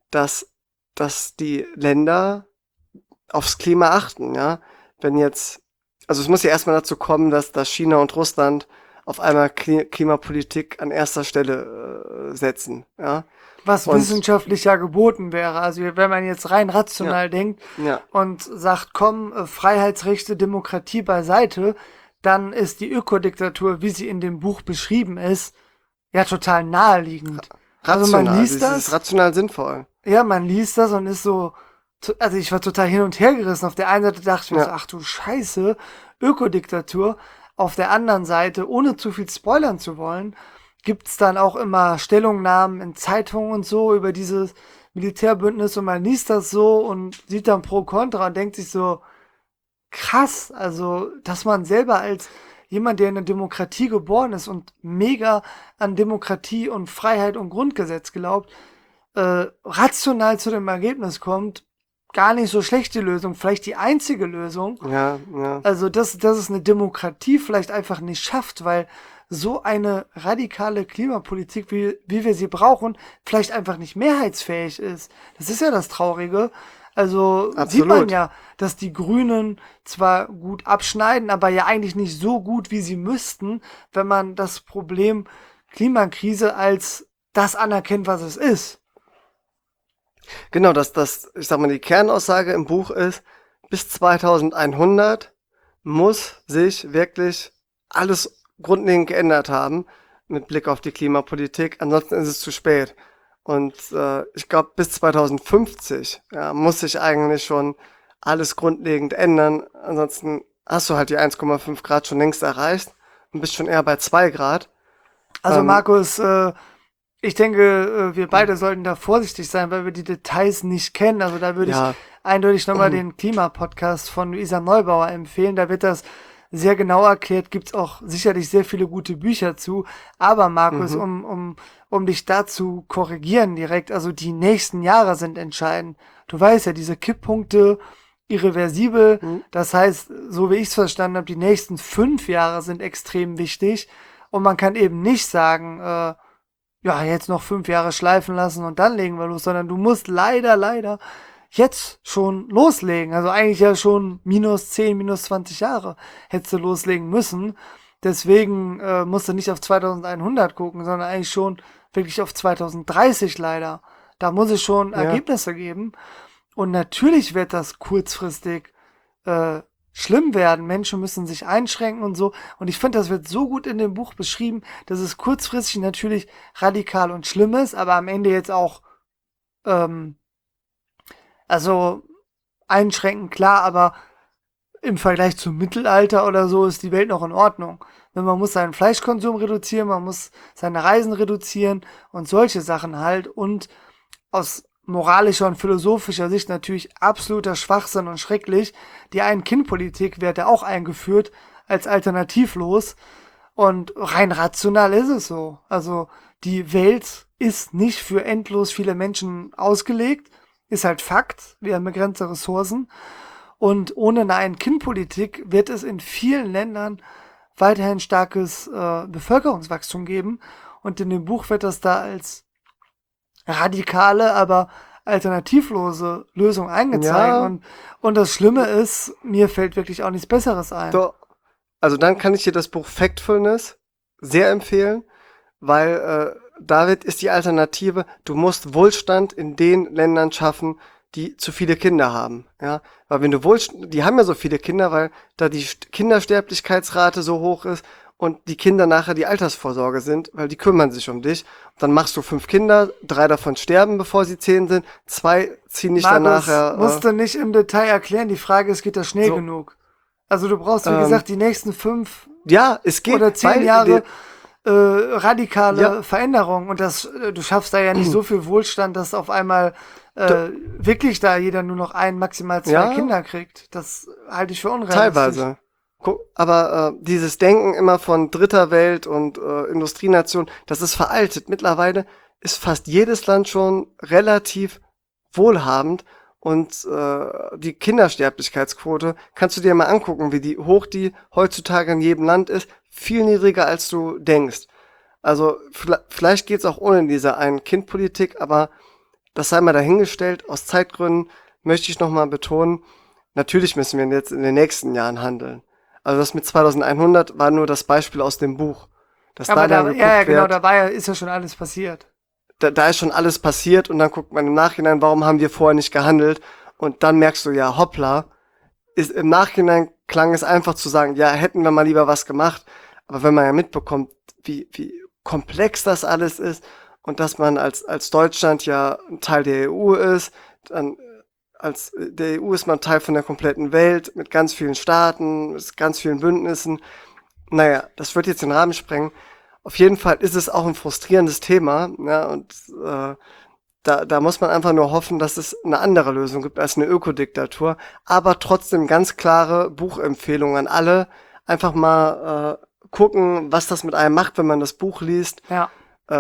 dass die Länder aufs Klima achten, ja. Wenn jetzt, also es muss ja erstmal dazu kommen, dass China und Russland auf einmal Klimapolitik an erster Stelle setzen, ja.
Was
Und
wissenschaftlich ja geboten wäre. Also wenn man jetzt rein rational denkt
ja,
und sagt, komm, Freiheitsrechte, Demokratie beiseite, dann ist die Ökodiktatur, wie sie in dem Buch beschrieben ist, ja total naheliegend. Also man
rational,
liest
das
das,
ist rational sinnvoll.
ja, man liest das und ist so, also ich war total hin und her gerissen. Auf der einen Seite dachte ich mir
Ja.
so, ach du Scheiße, Ökodiktatur. Auf der anderen Seite, ohne zu viel spoilern zu wollen, gibt's dann auch immer Stellungnahmen in Zeitungen und so über dieses Militärbündnis und man liest das so und sieht dann Pro Contra und denkt sich so, krass, also, dass man selber als jemand, der in einer Demokratie geboren ist und mega an Demokratie und Freiheit und Grundgesetz glaubt, rational zu dem Ergebnis kommt, gar nicht so schlecht die Lösung, vielleicht die einzige Lösung.
Ja, ja.
Also, dass es eine Demokratie vielleicht einfach nicht schafft, weil so eine radikale Klimapolitik, wie wir sie brauchen, vielleicht einfach nicht mehrheitsfähig ist. Das ist ja das Traurige. Also sieht man
Absolut.
ja, dass die Grünen zwar gut abschneiden, aber ja eigentlich nicht so gut, wie sie müssten, wenn man das Problem Klimakrise als das anerkennt, was es ist.
Genau, ich sag mal, die Kernaussage im Buch ist, bis 2100 muss sich wirklich alles grundlegend geändert haben mit Blick auf die Klimapolitik. Ansonsten ist es zu spät. Und ich glaube, bis 2050 ja, muss sich eigentlich schon alles grundlegend ändern. Ansonsten hast du halt die 1,5 Grad schon längst erreicht und bist schon eher bei 2 Grad.
Also
Ähm,
Markus, ich denke, wir beide sollten da vorsichtig sein, weil wir die Details nicht kennen. Also da würde ich
ja,
eindeutig nochmal den Klimapodcast von Luisa Neubauer empfehlen. Da wird das sehr genau erklärt, gibt's auch sicherlich sehr viele gute Bücher zu. Aber Markus,
mhm.
um dich da zu korrigieren direkt, also die nächsten Jahre sind entscheidend. Du weißt ja, diese Kipppunkte, irreversibel,
Mhm.
das heißt, so wie ich es verstanden habe, die nächsten 5 Jahre sind extrem wichtig. Und man kann eben nicht sagen, ja, jetzt noch 5 Jahre schleifen lassen und dann legen wir los, sondern du musst leider jetzt schon loslegen. Also eigentlich ja schon minus 10, minus 20 Jahre hättest du loslegen müssen. Deswegen musst du nicht auf 2100 gucken, sondern eigentlich schon wirklich auf 2030 leider. Da muss es schon
Ja,
Ergebnisse geben. Und natürlich wird das kurzfristig schlimm werden. Menschen müssen sich einschränken und so. Und ich finde, das wird so gut in dem Buch beschrieben, dass es kurzfristig natürlich radikal und schlimm ist, aber am Ende jetzt auch, ähm, also einschränken, klar, aber im Vergleich zum Mittelalter oder so ist die Welt noch in Ordnung. Man muss seinen Fleischkonsum reduzieren, man muss seine Reisen reduzieren und solche Sachen halt. Und aus moralischer und philosophischer Sicht natürlich absoluter Schwachsinn und schrecklich. Die Ein-Kind-Politik wird ja auch eingeführt als alternativlos. Und rein rational ist es so. Also die Welt ist nicht für endlos viele Menschen ausgelegt. Ist halt Fakt. Wir haben begrenzte Ressourcen. Und ohne eine Ein-Kind-Politik wird es in vielen Ländern weiterhin starkes Bevölkerungswachstum geben. Und in dem Buch wird das da als radikale, aber alternativlose Lösung eingezeigt.
ja,
Und das Schlimme ist, mir fällt wirklich auch nichts Besseres ein.
doch. Also dann kann ich dir das Buch Factfulness sehr empfehlen, weil David ist die Alternative. Du musst Wohlstand in den Ländern schaffen, die zu viele Kinder haben. Ja, weil wenn du Wohlstand, die haben ja so viele Kinder, weil da die Kindersterblichkeitsrate so hoch ist und die Kinder nachher die Altersvorsorge sind, weil die kümmern sich um dich. Dann machst du 5 Kinder, 3 davon sterben, bevor sie 10 sind, 2 ziehen dich dann
Markus,
nachher.
musst du nicht im Detail erklären. Die Frage ist, geht das schnell
So,
genug? Also du brauchst, wie
ähm,
gesagt, die nächsten 5
ja, es geht,
oder 10
weil
Jahre radikale
ja,
Veränderung. Und das, du schaffst da ja nicht so viel Wohlstand, dass auf einmal wirklich da jeder nur noch 1, maximal 2
ja,
Kinder kriegt. Das halte ich für unrealistisch.
teilweise. Aber dieses Denken immer von dritter Welt und Industrienation, das ist veraltet. Mittlerweile ist fast jedes Land schon relativ wohlhabend und die Kindersterblichkeitsquote, kannst du dir mal angucken, wie hoch die heutzutage in jedem Land ist, viel niedriger als du denkst. Also vielleicht geht's auch ohne diese Ein-Kind-Politik, aber das sei mal dahingestellt. Aus Zeitgründen möchte ich nochmal betonen, natürlich müssen wir jetzt in den nächsten Jahren handeln. Also das mit 2100 war nur das Beispiel aus dem Buch. Dass
Aber
da dann geguckt
genau,
wird,
dabei ist ja schon alles passiert.
da ist schon alles passiert und dann guckt man im Nachhinein, warum haben wir vorher nicht gehandelt? Und dann merkst du, ja, hoppla, im Nachhinein klang es einfach zu sagen, ja, hätten wir mal lieber was gemacht. Aber wenn man ja mitbekommt, wie komplex das alles ist und dass man als Deutschland ja ein Teil der EU ist, dann als der EU ist man Teil von der kompletten Welt mit ganz vielen Staaten, mit ganz vielen Bündnissen. Naja, das wird jetzt den Rahmen sprengen. Auf jeden Fall ist es auch ein frustrierendes Thema, ja, und da muss man einfach nur hoffen, dass es eine andere Lösung gibt als eine Ökodiktatur, aber trotzdem ganz klare Buchempfehlungen an alle. Einfach mal gucken, was das mit einem macht, wenn man das Buch liest.
Ja.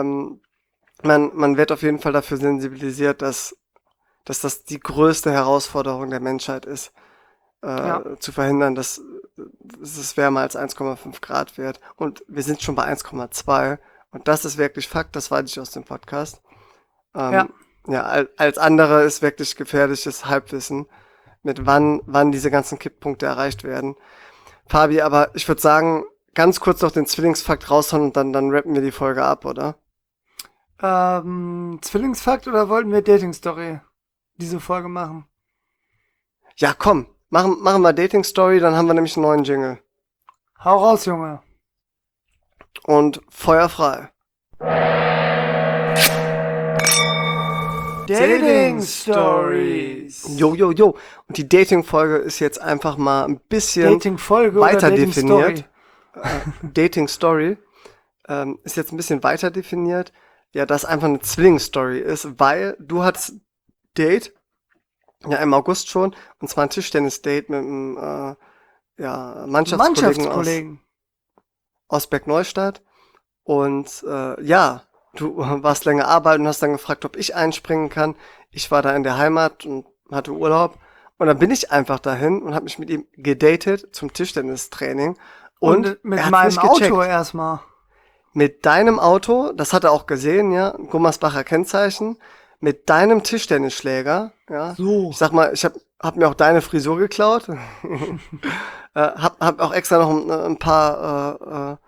Man wird auf jeden Fall dafür sensibilisiert, dass das die größte Herausforderung der Menschheit ist, zu verhindern, dass es wärmer als 1,5 Grad wird. Und wir sind schon bei 1,2. Und das ist wirklich Fakt, das weiß ich aus dem Podcast. Ja, als andere ist wirklich gefährliches Halbwissen, mit wann diese ganzen Kipppunkte erreicht werden. Fabi, aber ich würde sagen, ganz kurz noch den Zwillingsfakt raushauen und dann rappen wir die Folge ab, oder?
Zwillingsfakt oder wollten wir Dating-Story diese Folge machen?
Ja, komm, machen wir Dating Story, dann haben wir nämlich einen neuen Jingle.
Hau raus, Junge.
Und Feuer frei.
Dating Stories.
Jo. Und die Dating-Folge ist jetzt einfach mal ein bisschen
Dating-Folge
weiter
oder
definiert.
Dating-Story?
Dating Story ist jetzt ein bisschen weiter definiert. Ja, das einfach eine Zwillingsstory ist, weil du hattest Date, ja, im August schon, und zwar ein Tischtennis-Date mit einem Mannschaftskollegen aus Bergneustadt. Und ja, du warst länger arbeiten und hast dann gefragt, ob ich einspringen kann. Ich war da in der Heimat und hatte Urlaub. Und dann bin ich einfach dahin und habe mich mit ihm gedatet zum Tischtennistraining. Und
mit
er hat's
meinem
nicht gecheckt.
Auto erstmal.
Mit deinem Auto, das hat er auch gesehen, ja, Gummersbacher Kennzeichen, mit deinem Tischtennisschläger, ja.
So.
Ich sag mal, ich hab mir auch deine Frisur geklaut. hab auch extra noch ein paar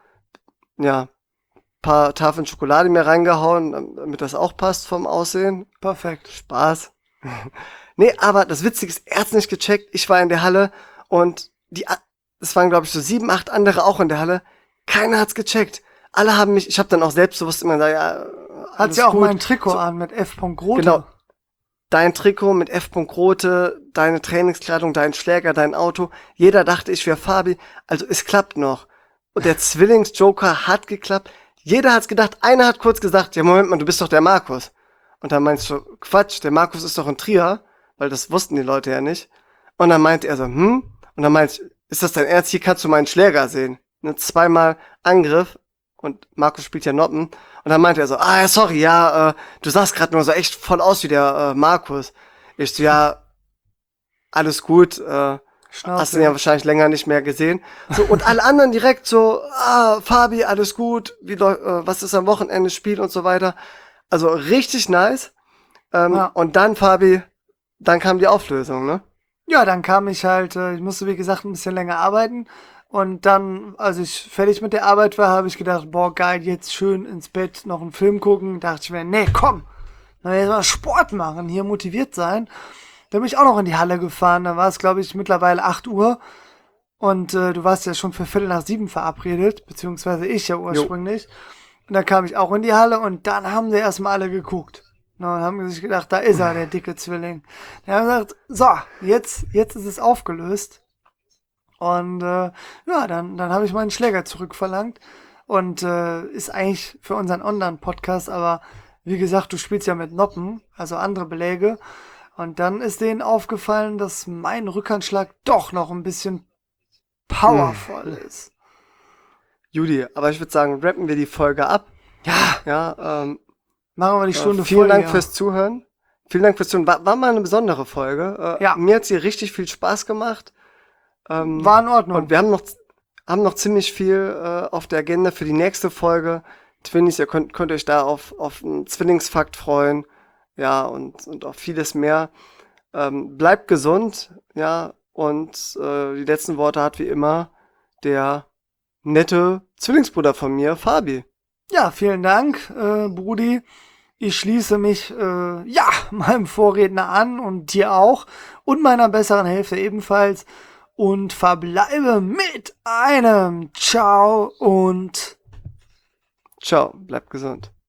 Tafeln Schokolade mir reingehauen, damit das auch passt vom Aussehen.
Perfekt.
Spaß. Nee, aber das Witzige ist, er hat's nicht gecheckt. Ich war in der Halle und es waren, glaube ich, so 7, 8 andere auch in der Halle. Keiner hat's gecheckt. Alle haben mich, ich habe dann auch selbstbewusst immer gesagt, ja,
Hat sie auch mein Trikot an mit F. Grote.
Genau. Dein Trikot mit F. Grote, deine Trainingskleidung, dein Schläger, dein Auto. Jeder dachte, ich wäre Fabi. Also es klappt noch. Und der Zwillingsjoker hat geklappt. Jeder hat's gedacht. Einer hat kurz gesagt, ja Moment mal, du bist doch der Markus. Und dann meinst du, Quatsch, der Markus ist doch in Trier, weil das wussten die Leute ja nicht. Und dann meinte er so, Und dann meinte ich, ist das dein Ernst? Hier kannst du meinen Schläger sehen. Ne, 2-mal Angriff. Und Markus spielt ja Noppen. Und dann meinte er so, ja, sorry, ja, du sahst gerade nur so echt voll aus wie der Markus. Ich so, ja, alles gut, hast ihn ja wahrscheinlich länger nicht mehr gesehen. So, und alle anderen direkt so, Fabi, alles gut, was ist am Wochenende, Spiel und so weiter. Also richtig nice. Und dann, Fabi, dann kam die Auflösung, ne?
Ja, dann kam ich halt, ich musste wie gesagt ein bisschen länger arbeiten. Und dann, als ich fertig mit der Arbeit war, habe ich gedacht, boah, geil, jetzt schön ins Bett noch einen Film gucken. Dachte ich mir, nee, komm, dann jetzt mal Sport machen, hier motiviert sein. Dann bin ich auch noch in die Halle gefahren. Da war es, glaube ich, mittlerweile 8 Uhr. Und du warst ja schon für 6:45 verabredet, beziehungsweise ich ja ursprünglich. Und dann kam ich auch in die Halle und dann haben sie erstmal alle geguckt. Und haben sich gedacht, da ist er, der dicke Zwilling. Dann haben sie gesagt, so, jetzt ist es aufgelöst. Und dann habe ich meinen Schläger zurückverlangt. Und ist eigentlich für unseren Online-Podcast, aber wie gesagt, du spielst ja mit Noppen, also andere Beläge. Und dann ist denen aufgefallen, dass mein Rückhandschlag doch noch ein bisschen powervoll ist.
Judy, aber ich würde sagen, rappen wir die Folge ab.
Ja,
Ja,
machen wir die Stunde
vielen
voll.
Dank fürs Zuhören. Vielen Dank fürs Zuhören. War mal eine besondere Folge.
Ja.
Mir hat's hier richtig viel Spaß gemacht.
War in Ordnung.
Und wir haben noch ziemlich viel auf der Agenda für die nächste Folge. Twinnies, ihr könnt euch da auf einen Zwillingsfakt freuen. Ja, und auf vieles mehr. Bleibt gesund, ja, und die letzten Worte hat wie immer der nette Zwillingsbruder von mir, Fabi.
Ja, vielen Dank, Brudi. Ich schließe mich, meinem Vorredner an und dir auch und meiner besseren Hälfte ebenfalls und verbleibe mit einem Ciao und
Ciao, bleibt gesund.